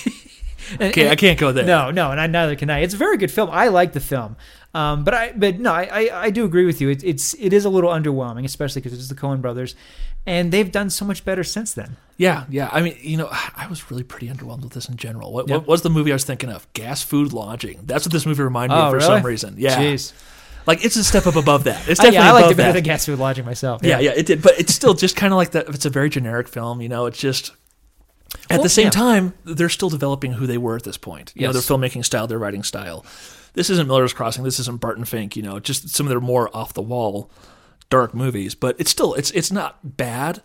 And- Okay, I can't go there. No, no, and I, neither can I. It's a very good film. I like the film, um, but I, but no, I, I, I do agree with you. It, it's, it is a little underwhelming, especially because it's the Coen Brothers, and they've done so much better since then. Yeah, yeah. I mean, you know, I was really pretty underwhelmed with this in general. What, Yeah. what was the movie I was thinking of? Gas, Food, Lodging. That's what this movie reminded me Oh, of for really? some reason. Yeah. Jeez. Like, it's a step up above that. It's I, definitely yeah, I liked above it better that. than Gas Food Lodging myself. Yeah, yeah, it did. But it's still just kind of like that. It's a very generic film, you know. It's just at Well, the same yeah. time, they're still developing who they were at this point. You know, Yes. their filmmaking style, their writing style. This isn't Miller's Crossing. This isn't Barton Fink. You know, just some of their more off the wall, dark movies. But it's still it's it's not bad.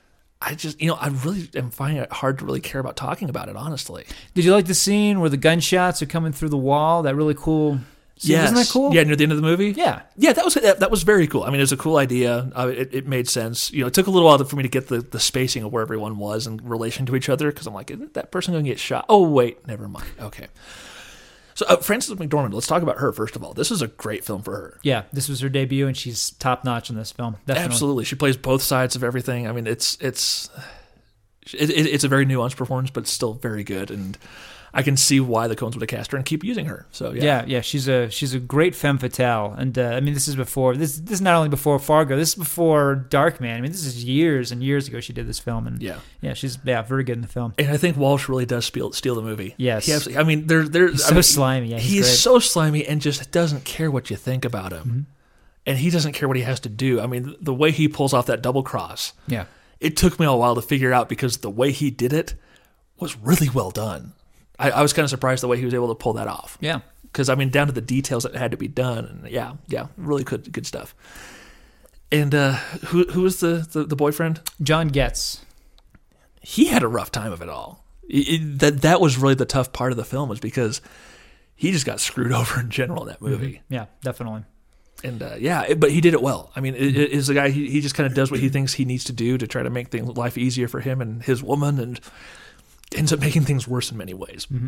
I just you know I really am finding it hard to really care about talking about it. Honestly. Did you like the scene where the gunshots are coming through the wall? That really cool. scene? Yes. Isn't that cool? Yeah, near the end of the movie. Yeah. Yeah, that was that, that was very cool. I mean, it was a cool idea. Uh, it, it made sense. You know, it took a little while for me to get the, the spacing of where everyone was in relation to each other because I'm like, isn't that person going to get shot? Oh, wait, never mind. Okay. So uh, Frances McDormand, let's talk about her first of all. This is a great film for her. Yeah, this was her debut, and she's top notch in this film. Definitely. Absolutely, she plays both sides of everything. I mean, it's it's it, it, it's a very nuanced performance, but it's still very good, and I can see why the Coens would have cast her and keep using her. So yeah, Yeah, yeah, she's a she's a great femme fatale, and uh, I mean this is before this this is not only before Fargo, this is before Darkman. I mean this is years and years ago she did this film, and yeah. yeah, she's yeah very good in the film. And I think Walsh really does steal, steal the movie. Yes. He absolutely, I mean, there, there. He's I so mean, slimy. Yeah, he's he great. is so slimy and just doesn't care what you think about him, Mm-hmm. and he doesn't care what he has to do. I mean, the way he pulls off that double cross, Yeah, it took me a while to figure out because the way he did it was really well done. I, I was kind of surprised the way he was able to pull that off. yeah. Because I mean, down to the details that had to be done, and yeah, yeah, really good, good stuff. And uh, who who was the, the the boyfriend? John Getz. He had a rough time of it all. It, it, that that was really the tough part of the film, was because he just got screwed over in general in that movie. Yeah, definitely. And uh, yeah, it, but he did it well. I mean, it, it is the guy. He, he just kind of does what he thinks he needs to do to try to make things life easier for him and his woman, and ends up making things worse in many ways. Mm-hmm.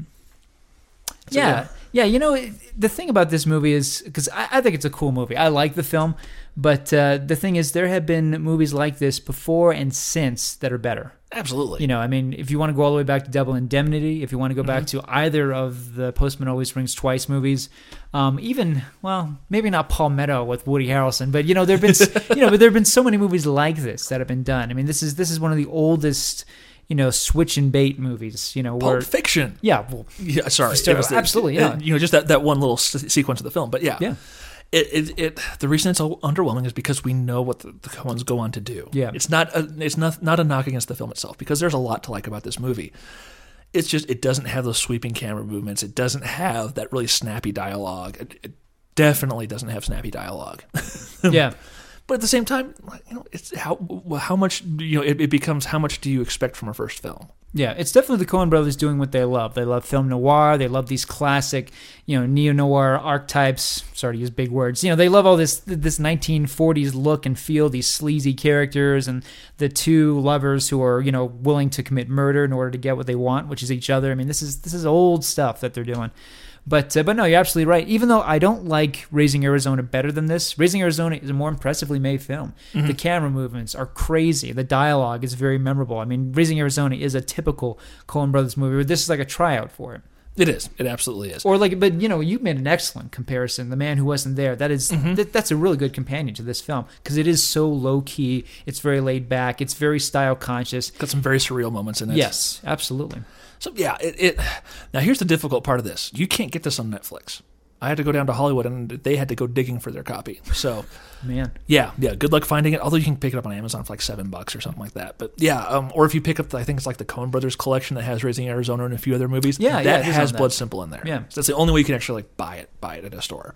So, yeah, yeah. You know, it- the thing about this movie is because I, I think it's a cool movie. I like the film, but uh, the thing is, there have been movies like this before and since that are better. absolutely. You know, I mean, if you want to go all the way back to Double Indemnity, if you want to go back to either of the Postman Always Rings Twice movies, um, even well, maybe not Palmetto with Woody Harrelson, but you know, there've been s- you know, but there've been so many movies like this that have been done. I mean, this is this is one of the oldest, you know, switch and bait movies. You know, where Pulp Fiction. yeah, well, Yeah, sorry. Still- It was the- absolutely, yeah. uh, You know, just that, that one little s- sequence of the film. But yeah, yeah. It, it, it the reason it's so underwhelming is because we know what the, the Coens go on to do. Yeah. It's not a, it's not not a knock against the film itself, because there's a lot to like about this movie. It's just it doesn't have those sweeping camera movements. It doesn't have that really snappy dialogue. It, it definitely doesn't have snappy dialogue. yeah. But at the same time, like, you know, it's how how much you know it, it becomes how much do you expect from a first film? Yeah, it's definitely the Coen brothers doing what they love. They love film noir. They love these classic, you know, neo-noir archetypes. Sorry to use big words. You know, they love all this this nineteen forties look and feel, these sleazy characters, and the two lovers who are, you know, willing to commit murder in order to get what they want, which is each other. I mean, this is this is old stuff that they're doing. But uh, but no, you're absolutely right. Even though I don't like Raising Arizona better than this, Raising Arizona is a more impressively made film. Mm-hmm. The camera movements are crazy. The dialogue is very memorable. I mean, Raising Arizona is a typical Coen Brothers movie, but this is like a tryout for it. It is. It absolutely is. Or like, but you know, you made an excellent comparison. The Man Who Wasn't There. That is, Mm-hmm. that, that's a really good companion to this film because it is so low key. It's very laid back. It's very style conscious. Got some very surreal moments in it. Yes, absolutely. So yeah, it, it. Now here's the difficult part of this. You can't get this on Netflix. I had to go down to Hollywood, and they had to go digging for their copy. So, Man, yeah, yeah. Good luck finding it. Although you can pick it up on Amazon for like seven bucks or something like that. But yeah, um, or if you pick up, the, I think it's like the Coen Brothers collection that has Raising Arizona and a few other movies. Yeah, that yeah, it is has on Blood that. Simple in there. Yeah. so that's the only way you can actually like buy it, buy it at a store.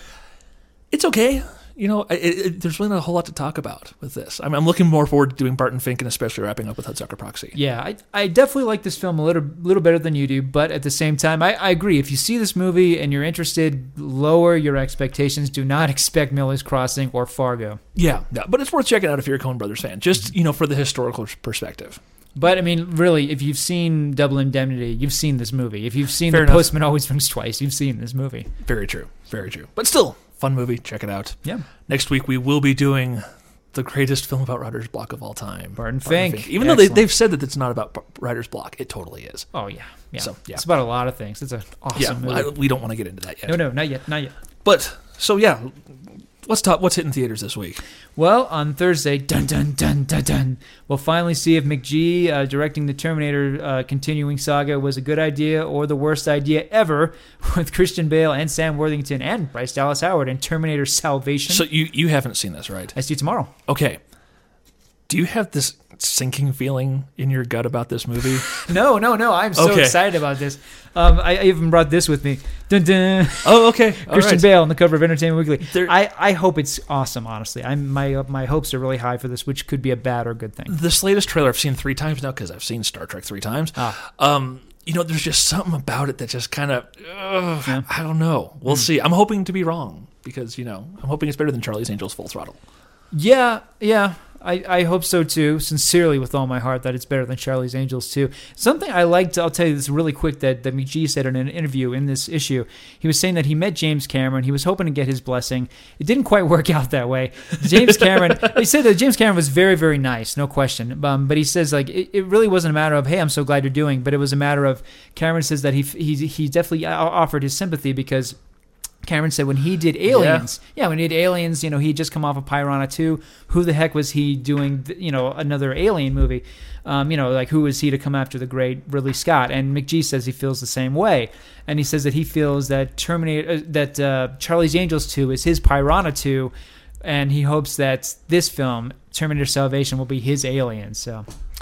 It's okay. You know, it, it, there's really not a whole lot to talk about with this. I'm, I'm looking more forward to doing Barton Fink and especially wrapping up with Hudsucker Proxy. yeah, I, I definitely like this film a little little better than you do, but at the same time, I, I agree. If you see this movie and you're interested, lower your expectations. Do not expect Miller's Crossing or Fargo. Yeah, yeah, but it's worth checking out if you're a Coen Brothers fan, just, you know, for the historical perspective. But I mean, really, if you've seen Double Indemnity, you've seen this movie. If you've seen Fair The enough. Postman Always Rings Twice, you've seen this movie. Very true, very true. But still, fun movie. Check it out. Yeah. Next week we will be doing the greatest film about writer's block of all time, Barton Fink. Even though they, Excellent. they've said that it's not about b- writer's block, it totally is. Oh yeah, yeah. So, yeah. It's about a lot of things. It's an awesome yeah, movie. I, we don't want to get into that yet. no, no, not yet, not yet. But so yeah, what's top? What's hitting theaters this week? Well, on Thursday, dun dun dun dun dun, we'll finally see if McGee uh, directing the Terminator uh, continuing saga was a good idea or the worst idea ever, with Christian Bale and Sam Worthington and Bryce Dallas Howard in Terminator Salvation. So you you haven't seen this, right? I see you tomorrow. Okay. Do you have this sinking feeling in your gut about this movie? No, no, no. I'm so Okay. excited about this. Um, I, I even brought this with me. Dun dun. Oh, okay. All Christian right. Bale on the cover of Entertainment Weekly. There- I, I hope it's awesome, honestly. I'm my my hopes are really high for this, which could be a bad or good thing. This latest trailer I've seen three times now because I've seen Star Trek three times. Ah. Um, you know, there's just something about it that just kind of, Yeah. I don't know. We'll see. I'm hoping to be wrong because, you know, I'm hoping it's better than Charlie's Angels Full Throttle. Yeah, yeah. I, I hope so too, sincerely with all my heart, that it's better than Charlie's Angels too. Something I liked, I'll tell you this really quick, that, that McGee said in an interview in this issue. He was saying that he met James Cameron. He was hoping to get his blessing. It didn't quite work out that way. James Cameron, he said that James Cameron was very, very nice, no question. Um, but he says like it, it really wasn't a matter of, hey, I'm so glad you're doing, but it was a matter of, Cameron says that he he, he definitely offered his sympathy because Cameron said when he did Aliens, yeah. yeah, when he did Aliens, you know, he had just come off of Piranha two. Who the heck was he doing, you know, another Alien movie? Um, you know, like who was he to come after the great Ridley Scott? And McGee says he feels the same way. And he says that he feels that Terminator, uh, that uh, Charlie's Angels two is his Piranha two, and he hopes that this film, Terminator Salvation, will be his Alien. So.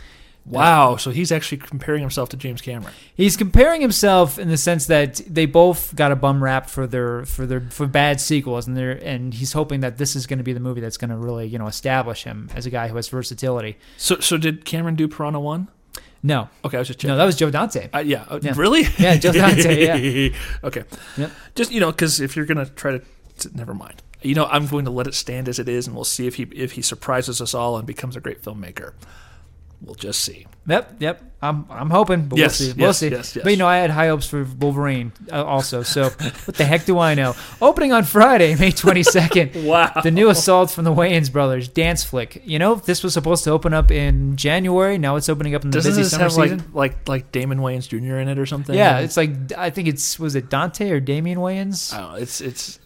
Wow. So he's actually comparing himself to James Cameron. He's comparing himself in the sense that they both got a bum rap for their for their for bad sequels, and they're and he's hoping that this is going to be the movie that's going to really, you know, establish him as a guy who has versatility. So so did Cameron do Piranha one? No, Okay, I was just checking. no, that was Joe Dante. Uh, yeah. Uh, Yeah. Really? Yeah, Joe Dante, yeah. Okay. Yep. Just, you know, because if you're going to try to, to, never mind. You know, I'm going to let it stand as it is, and we'll see if he if he surprises us all and becomes a great filmmaker. We'll just see. Yep, yep. I'm I'm hoping, but Yes, we'll see. We'll yes, see. yes, yes. But you know, I had high hopes for Wolverine uh, also. So what the heck do I know? Opening on Friday, May twenty-second. Wow. The new Assault from the Wayans brothers, dance flick. You know, this was supposed to open up in January. Now it's opening up in the Doesn't busy this summer have season. like like like Damon Wayans Junior in it or something? Yeah, it's like I think it's was it Dante or Damian Wayans? I don't know. It's it's.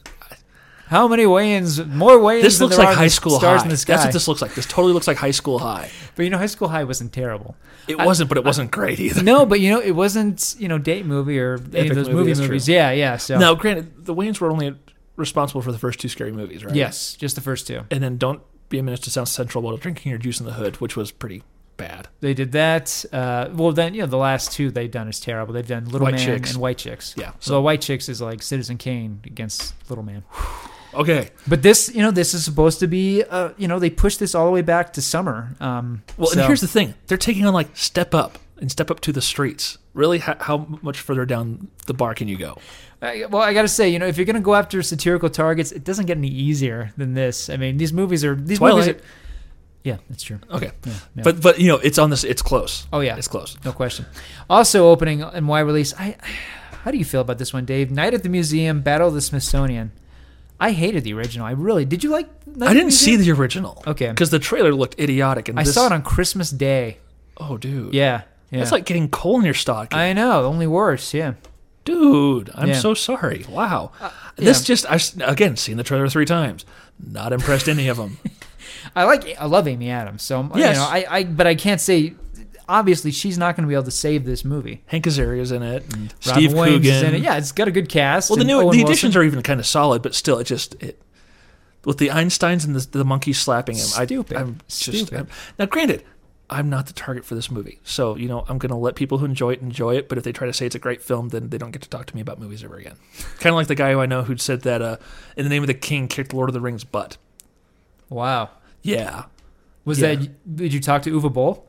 How many Wayans? More Wayans. This than looks there like are High School stars High. in the sky. That's what this looks like. This totally looks like High School High. But you know, High School High wasn't terrible. It wasn't, but it wasn't great either. No, but you know, it wasn't you know date movie or any Epic of those movie, movie that's movies. true. Yeah, yeah. So Now, granted, the Wayans were only responsible for the first two scary movies, right? yes, just the first two. And then Don't Be a Menace to South Central while drinking your juice in the hood, which was pretty bad. They did that. Uh, well, then you know the last two they've done is terrible. They've done Little White Man Chicks. and White Chicks. Yeah, So, so- White Chicks is like Citizen Kane against Little Man. Okay. But this, you know, this is supposed to be, uh, you know, they pushed this all the way back to summer. Um, Well, so- and here's the thing. They're taking on, like, Step Up and Step Up to the Streets. Really, how, how much further down the bar can you go? I, well, I got to say, you know, if you're going to go after satirical targets, it doesn't get any easier than this. I mean, these movies are these Twilight. movies are. Yeah, that's true. Okay. Yeah, yeah. But, but you know, it's on this. It's close. Oh, yeah. It's close. No question. Also opening and wide release. I, how do you feel about this one, Dave? Night at the Museum, Battle of the Smithsonian. I hated the original. I really did. You like? Night I at the didn't see Museum? the original. Okay. Because the trailer looked idiotic. And I this, saw it on Christmas Day. Oh, dude. Yeah, yeah. That's like getting coal in your stock. I know. Only worse. Yeah. Dude, I'm Yeah. so sorry. Wow. Uh, this yeah. just, I've, again, seen the trailer three times. Not impressed any of them. I like, I love Amy Adams. So Yes. you know, I, I, but I can't say. Obviously, she's not going to be able to save this movie. Hank Azaria's in it. And Robin Steve Williams Coogan. is in it. Yeah, it's got a good cast. Well, the and new Owen the Wilson. additions are even kind of solid, but still, it just it with the Einsteins and the, the monkey slapping him. Stupid. I, I'm just Stupid. I'm, now, granted, I'm not the target for this movie, so you know I'm going to let people who enjoy it enjoy it. But if they try to say it's a great film, then they don't get to talk to me about movies ever again. Kind of like the guy who I know who said that uh, "In the Name of the King" kicked Lord of the Rings' butt. Wow. Yeah. Was Yeah. that? Did you talk to Uwe Boll?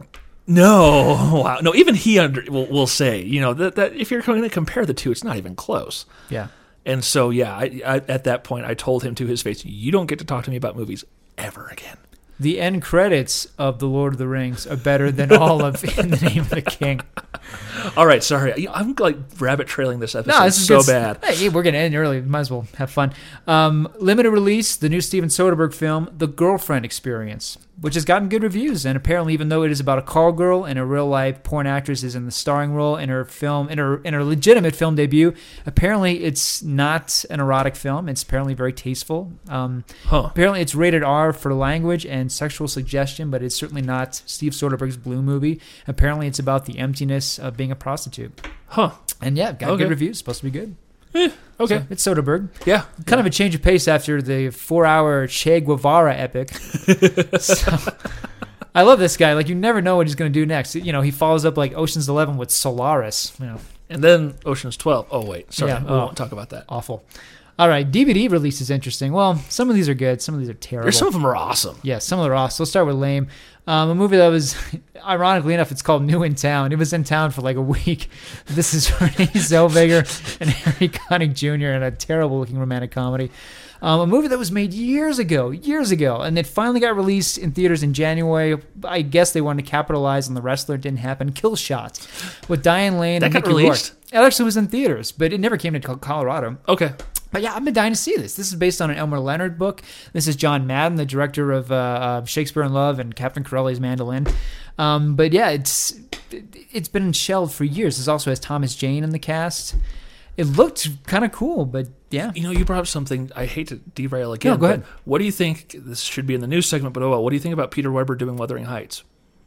No, wow, no. Even he under, will, will say, you know, that, that if you're going to compare the two, it's not even close. Yeah. And so, yeah, I, I, at that point, I told him to his face, "You don't get to talk to me about movies ever again." The end credits of The Lord of the Rings are better than all of In the Name of the King. All right, sorry, You know, I'm like rabbit trailing this episode No, this is so good. bad. Hey, we're going to end early. Might as well have fun. Um, limited release, the new Steven Soderbergh film, The Girlfriend Experience, which has gotten good reviews. And apparently, even though it is about a call girl and a real life porn actress is in the starring role in her film, in her in her legitimate film debut, apparently it's not an erotic film. It's apparently very tasteful. Um, Huh. Apparently, it's rated R for language and sexual suggestion, but it's certainly not Steve Soderbergh's Blue movie. Apparently, it's about the emptiness of being a prostitute. Huh. And yeah, got Okay. good reviews. Supposed to be good. Eh, okay. So, it's Soderbergh. Yeah. Kind of a change of pace after the four-hour Che Guevara epic. So, I love this guy. Like, you never know what he's going to do next. You know, he follows up like Ocean's Eleven with Solaris. You know, And then Ocean's twelve. Oh, wait. Sorry. Yeah, we oh. won't talk about that. awful. All right, D V D release is interesting. Well, some of these are good. Some of these are terrible. There's some of them are awesome. Yeah, some of them are awesome. So let's start with lame. Um, a movie that was, ironically enough, it's called New in Town. It was in town for like a week. This is Renee Zellweger and Harry Connick Junior in a terrible-looking romantic comedy. Um, a movie that was made years ago, years ago, and it finally got released in theaters in January. I guess they wanted to capitalize on The Wrestler. It didn't happen. Kill Shot with Diane Lane That and got Mickey released? Rourke. It actually was in theaters, but it never came to Colorado. Okay. But yeah, I've been dying to see this. This is based on an Elmer Leonard book. This is John Madden, the director of uh, uh, Shakespeare in Love and Captain Corelli's Mandolin. Um, but yeah, it's it's been shelved for years. This also has Thomas Jane in the cast. It looked kind of cool, but yeah. You know, you brought up something. I hate to derail again. No, go but ahead. What do you think? This should be in the news segment, but oh well. What do you think about Peter Weber doing Wuthering Heights?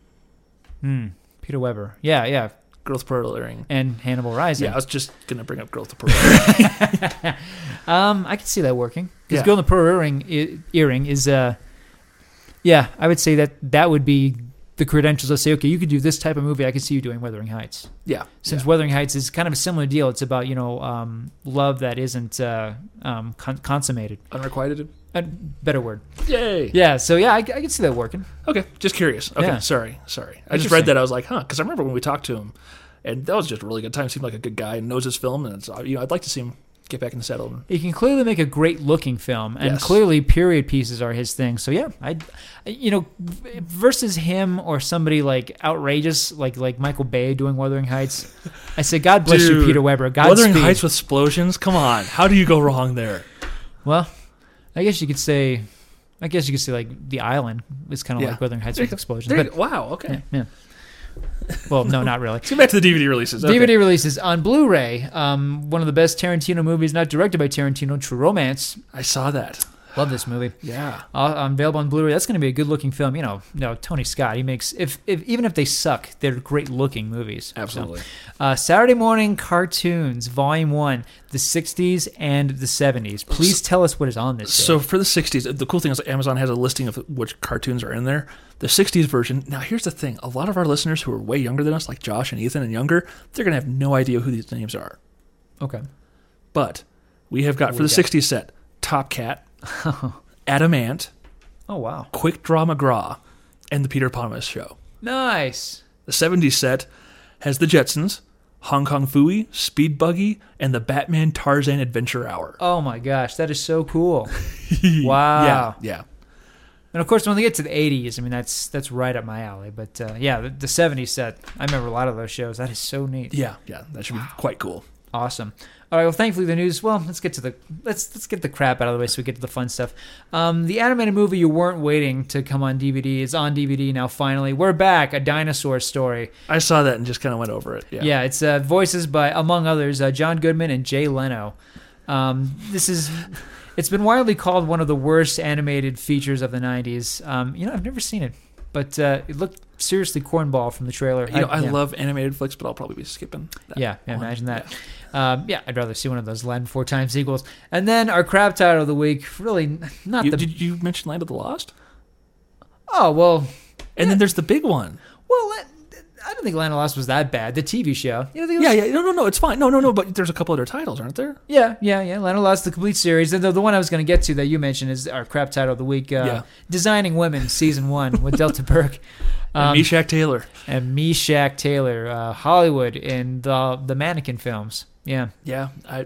Hmm. Peter Weber. Yeah, yeah. Growth Pearling. And Hannibal Rising. Yeah, I was just going to bring up Growth Pearling. Um, I can see that working. Because Yeah. Girl in the Pearl Earring, i- earring is, uh, yeah, I would say that that would be the credentials to say, okay, you could do this type of movie. I could see you doing Wuthering Heights. Yeah. Since yeah. Wuthering Heights is kind of a similar deal. It's about, you know, um, love that isn't uh, um, con- consummated. Unrequited? A better word. Yay. Yeah, so yeah, I, I can see that working. Okay, just curious. Okay, Yeah. sorry, sorry. I just Interesting. read that. I was like, huh, because I remember when we talked to him, and that was just a really good time. Seemed like a good guy and knows his film, and it's, you know, I'd like to see him get back in the saddle. He can clearly make a great looking film, and Yes. clearly period pieces are his thing. So yeah, I, you know, versus him or somebody like outrageous like like Michael Bay doing Wuthering Heights, I say God bless you, Dude, Peter Weber. Wuthering Godspeed. Heights with explosions? Come on, how do you go wrong there? Well, I guess you could say, I guess you could say like The Island is kind of Yeah. like Wuthering Heights There with you go. explosions. There you But go. Wow, okay. yeah, yeah. Well, no, not really. Let's get back to the D V D releases. Okay. D V D releases on Blu-ray. Um, one of the best Tarantino movies, not directed by Tarantino, True Romance. I saw that. Love this movie. Yeah. Uh, available on Blu-ray. That's going to be a good-looking film. You know, no Tony Scott. He makes if, if even if they suck, they're great-looking movies. Absolutely. So, uh, Saturday Morning Cartoons, Volume One, the sixties and the seventies. Please tell us what is on this. So for the sixties, the cool thing is Amazon has a listing of which cartoons are in there. The sixties version. Now, here's the thing. A lot of our listeners who are way younger than us, like Josh and Ethan and younger, they're going to have no idea who these names are. okay. But we have got, What for the we got? sixties set, Top Cat, Adam Ant, Oh wow. Quick Draw McGraw, and The Peter Thomas Show. Nice. The seventies set has The Jetsons, Hong Kong Phooey, Speed Buggy, and the Batman Tarzan Adventure Hour. Oh my gosh, that is so cool. Wow. Yeah, yeah. And of course, when they get to the eighties, I mean, that's that's right up my alley. But uh, yeah, the, the seventies set, I remember a lot of those shows. That is so neat. Yeah, yeah. That should be quite cool. Awesome. All right. Well, thankfully the news. Well, let's get to the let's let's get the crap out of the way so we get to the fun stuff. Um, the animated movie you weren't waiting to come on D V D is on D V D now. Finally, we're back. A Dinosaur Story. I saw that and just kind of went over it. Yeah. Yeah. It's uh, voices by, among others, uh, John Goodman and Jay Leno. Um, this is. It's been widely called one of the worst animated features of the nineties. Um, you know, I've never seen it, but uh, it looked seriously cornball from the trailer. You know, I, yeah. love animated flicks, but I'll probably be skipping that. Yeah, yeah one. imagine that. Yeah. Um, yeah, I'd rather see one of those Land Four Times sequels. And then our crap title of the week, really not You, the... did you mention Land of the Lost? Oh, well... And yeah. then there's the big one. Well, I don't think Land of the Lost was that bad. The T V show. You know, think it Yeah, was- yeah. No, no, no. It's fine. No, no, no. But there's a couple other titles, aren't there? Yeah, yeah, yeah. Land of the Lost, the complete series. And the, the one I was going to get to that you mentioned is our crap title of the week. Uh, Yeah. Designing Women, Season one with Delta Burke. And Meshack Taylor. And Meshack Taylor. Uh, Hollywood in the the Mannequin films. Yeah. Yeah. I.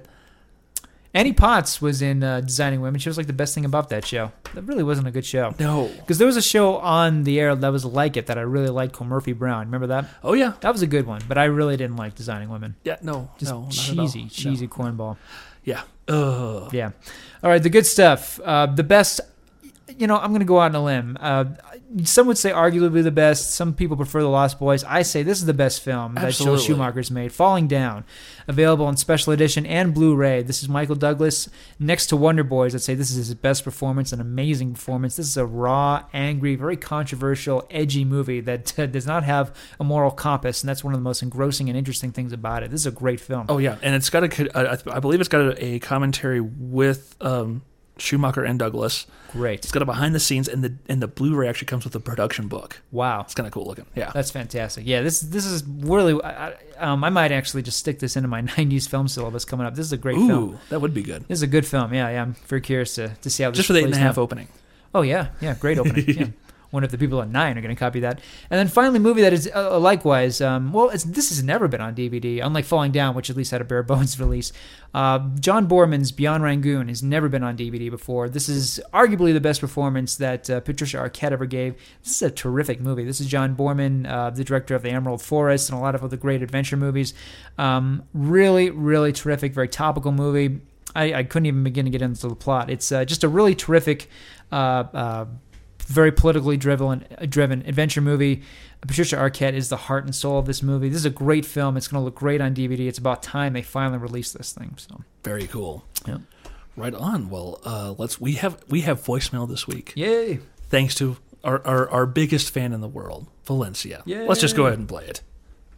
Annie Potts was in uh, Designing Women. She was like the best thing about that show. That really wasn't a good show. No. Because there was a show on the air that was like it that I really liked called Murphy Brown. Remember that? Oh, yeah. That was a good one, but I really didn't like Designing Women. Yeah, no. Just no, not cheesy, at all. cheesy No. cornball. Yeah. Ugh. Yeah. All right, the good stuff. Uh, the best, you know, I'm going to go out on a limb. Uh, some would say arguably the best. Some people prefer The Lost Boys. I say this is the best film that Joel Absolutely. Schumacher's made. Falling Down. Available on special edition and Blu-ray. This is Michael Douglas. Next to Wonder Boys, I'd say this is his best performance, an amazing performance. This is a raw, angry, very controversial, edgy movie that uh, does not have a moral compass, and that's one of the most engrossing and interesting things about it. This is a great film. Oh, yeah. And it's got a, I believe it's got a, a commentary with um, Schumacher and Douglas. Great. It's got a behind the scenes, and the and the Blu-ray actually comes with a production book. Wow. It's kind of cool looking. Yeah. That's fantastic. Yeah, this this is really. I, I- um, I might actually just stick this into my nineties film syllabus coming up. This is a great Ooh, film. that would be good. This is a good film. Yeah, yeah. I'm very curious to, to see how this Just for the eight and a plays half out. opening. Oh yeah, yeah. Great opening. Yeah. Wonder if the people at nine are going to copy that. And then finally, a movie that is uh, likewise. Um, well, it's, this has never been on D V D, unlike Falling Down, which at least had a bare bones release. Uh, John Borman's Beyond Rangoon has never been on D V D before. This is arguably the best performance that uh, Patricia Arquette ever gave. This is a terrific movie. This is John Borman, uh, the director of The Emerald Forest and a lot of other great adventure movies. Um, really, really terrific, very topical movie. I, I couldn't even begin to get into the plot. It's uh, just a really terrific, uh, uh, very politically driven, driven adventure movie. Patricia Arquette is the heart and soul of this movie. This is a great film. It's going to look great on D V D. It's about time they finally release this thing. So Very cool. yeah, Right on. Well, uh, let's. We have we have voicemail this week. yay! Thanks to our, our, our biggest fan in the world, Valencia. Yay. Let's just go ahead and play it.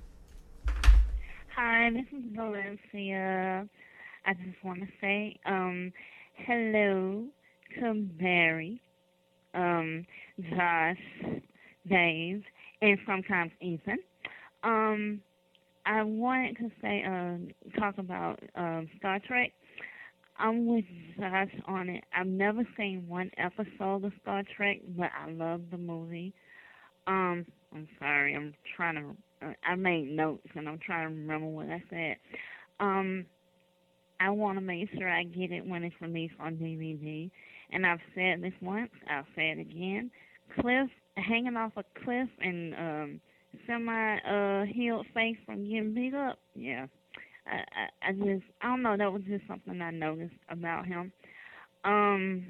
Hi, this is Valencia. I just want to say um, hello to Barry, um, Josh, Dave, and sometimes Ethan. Um, I wanted to say, uh, talk about uh, Star Trek. I'm with Josh on it. I've never seen one episode of Star Trek, but I love the movie. Um, I'm sorry, I'm trying to, uh, I made notes and I'm trying to remember what I said. Um, I want to make sure I get it when it's released on D V D. And I've said this once, I'll say it again. Cliff, hanging off a cliff and um, semi-healed uh, face from getting beat up, yeah. I, I, I just, I don't know, that was just something I noticed about him. Um,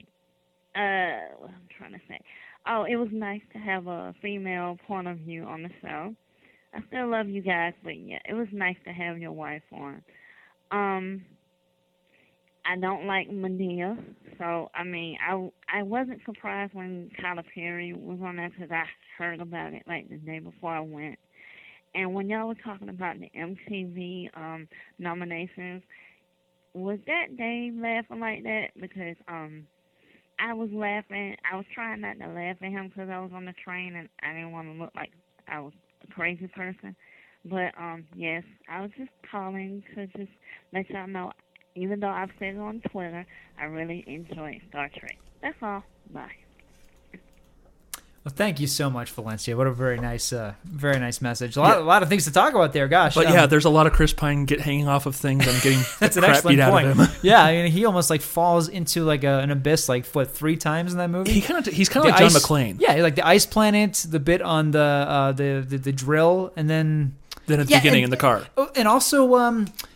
uh, what I'm trying to say. Oh, it was nice to have a female point of view on the show. I still love you guys, but yeah, it was nice to have your wife on. Um, I don't like Medea, so, I mean, I, I wasn't surprised when Tyler Perry was on that because I heard about it, like, the day before I went. And when y'all were talking about the M T V um, nominations, was that Dave laughing like that? Because um, I was laughing. I was trying not to laugh at him because I was on the train and I didn't want to look like I was a crazy person. But, um, yes, I was just calling to just let y'all know, even though I've said it on Twitter, I really enjoy Star Trek. That's all. Bye. Well, thank you so much, Valencia. What a very nice, uh, very nice message. A lot, yeah. a lot of things to talk about there. Gosh, but um, yeah, there's a lot of Chris Pine get hanging off of things and getting that's the an crap excellent beat point. out of him. Yeah, I mean, he almost like falls into like a, an abyss, like what three times in that movie. He kind of, he's kind of like John ice, McClane. Yeah, like the ice planet, the bit on the uh, the, the the drill, and then then at the yeah, beginning and, in the car, and also um,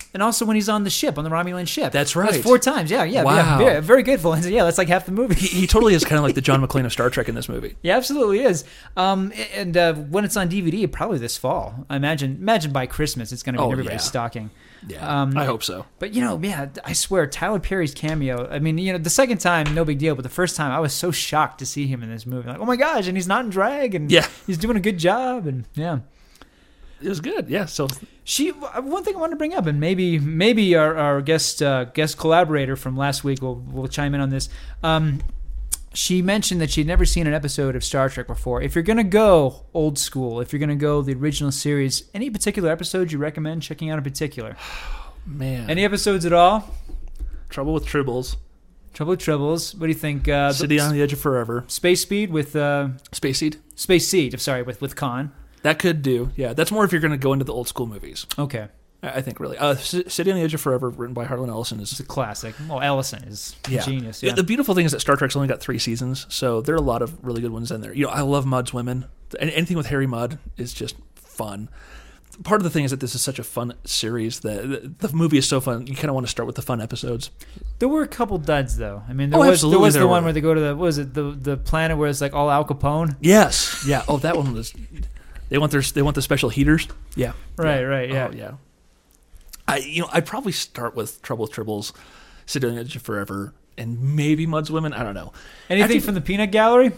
and also when he's on the ship, on the Romulan ship. That's right. That's four times. Yeah, yeah. Wow. Yeah, very, very good, Valencia. Yeah, that's like half the movie. He, he totally is kind of like the John McClane of Star Trek in this movie. Yeah, absolutely is. Um, and uh, when it's on D V D, probably this fall. I imagine. Imagine by Christmas, it's going to be Oh, in everybody's yeah. stocking. Yeah, Um, I hope so. But you know, yeah, I swear, Tyler Perry's cameo. I mean, you know, the second time, no big deal. But the first time, I was so shocked to see him in this movie. Like, oh my gosh, and he's not in drag, and Yeah. he's doing a good job, and yeah. It was good. Yeah. So She one thing I wanted to bring up, and maybe maybe our, our guest uh, guest collaborator from last week will will chime in on this. Um, she mentioned that she'd never seen an episode of Star Trek before. If you're gonna go old school, if you're gonna go the original series, any particular episodes you recommend checking out in particular? man, Any episodes at all? Trouble with Tribbles, Trouble with Tribbles. What do you think? Uh, City on the Edge of Forever, Space Speed with uh, Space Seed. Space Seed. I'm sorry, with with Khan. That could do. Yeah, that's more if you're going to go into the old school movies. Okay, I I think really. Uh, C- City on the Edge of Forever, written by Harlan Ellison, is it's a classic. Well, Ellison is yeah. genius. Yeah, Yeah. The beautiful thing is that Star Trek's only got three seasons, so there are a lot of really good ones in there. You know, I love Mudd's Women. Any- Anything with Harry Mudd is just fun. Part of the thing is that this is such a fun series that the, the movie is so fun. You kind of want to start with the fun episodes. There were a couple duds though. I mean, there Oh, was absolutely there was there the one were. where they go to the what was it the the planet where it's like all Al Capone. Yes. Yeah. Oh, that one was. They want their they want the special heaters. Yeah. Right, Yeah. right, yeah. Oh, yeah. I you know I'd probably start with Trouble with Tribbles, City on the Edge of Forever, and maybe Mudd's Women. I don't know. Anything Actually- from the Peanut Gallery?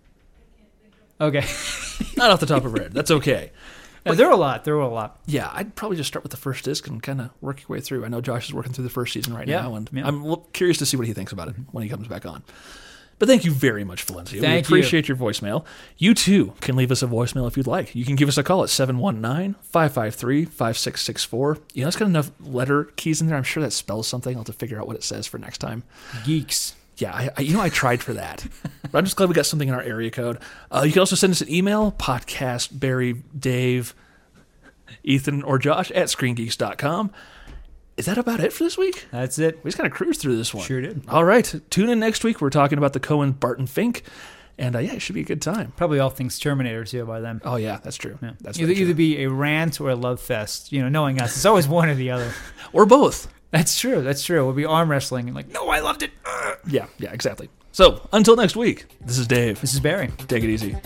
Okay, Not off the top of my head. That's okay. yeah, there were a lot. There were a lot. Yeah, I'd probably just start with the first disc and kind of work your way through. I know Josh is working through the first season right Yeah, now, and yeah. I'm l- curious to see what he thinks about it when he comes back on. But thank you very much, Valencia. Thank we you. appreciate your voicemail. You, too, can leave us a voicemail if you'd like. You can give us a call at seven one nine, five five three, five six six four. You know, it's got enough letter keys in there. I'm sure that spells something. I'll have to figure out what it says for next time. Geeks. Yeah, I, I, you know, I tried for that. But I'm just glad we got something in our area code. Uh, you can also send us an email, podcast, Barry, Dave, Ethan, or Josh at screen geeks dot com. Is that about it for this week? That's it. We just kind of cruised through this one. Sure did. All right. Tune in next week. We're talking about the Coen Barton Fink. And uh, yeah, it should be a good time. Probably all things Terminator too by then. Oh, yeah, that's true. Yeah. That's either very either true. be a rant or a love fest. You know, knowing us, it's always one or the other. Or both. That's true. That's true. We'll be arm wrestling and like, no, I loved it. Ugh. Yeah, yeah, exactly. So until next week, this is Dave. This is Barry. Take it easy.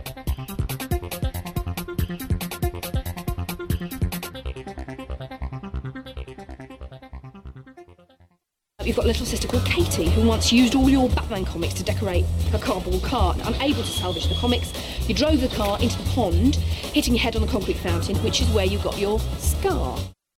You've got a little sister called Katie who once used all your Batman comics to decorate her cardboard car. Unable to salvage the comics, you drove the car into the pond, hitting your head on the concrete fountain, which is where you got your scar.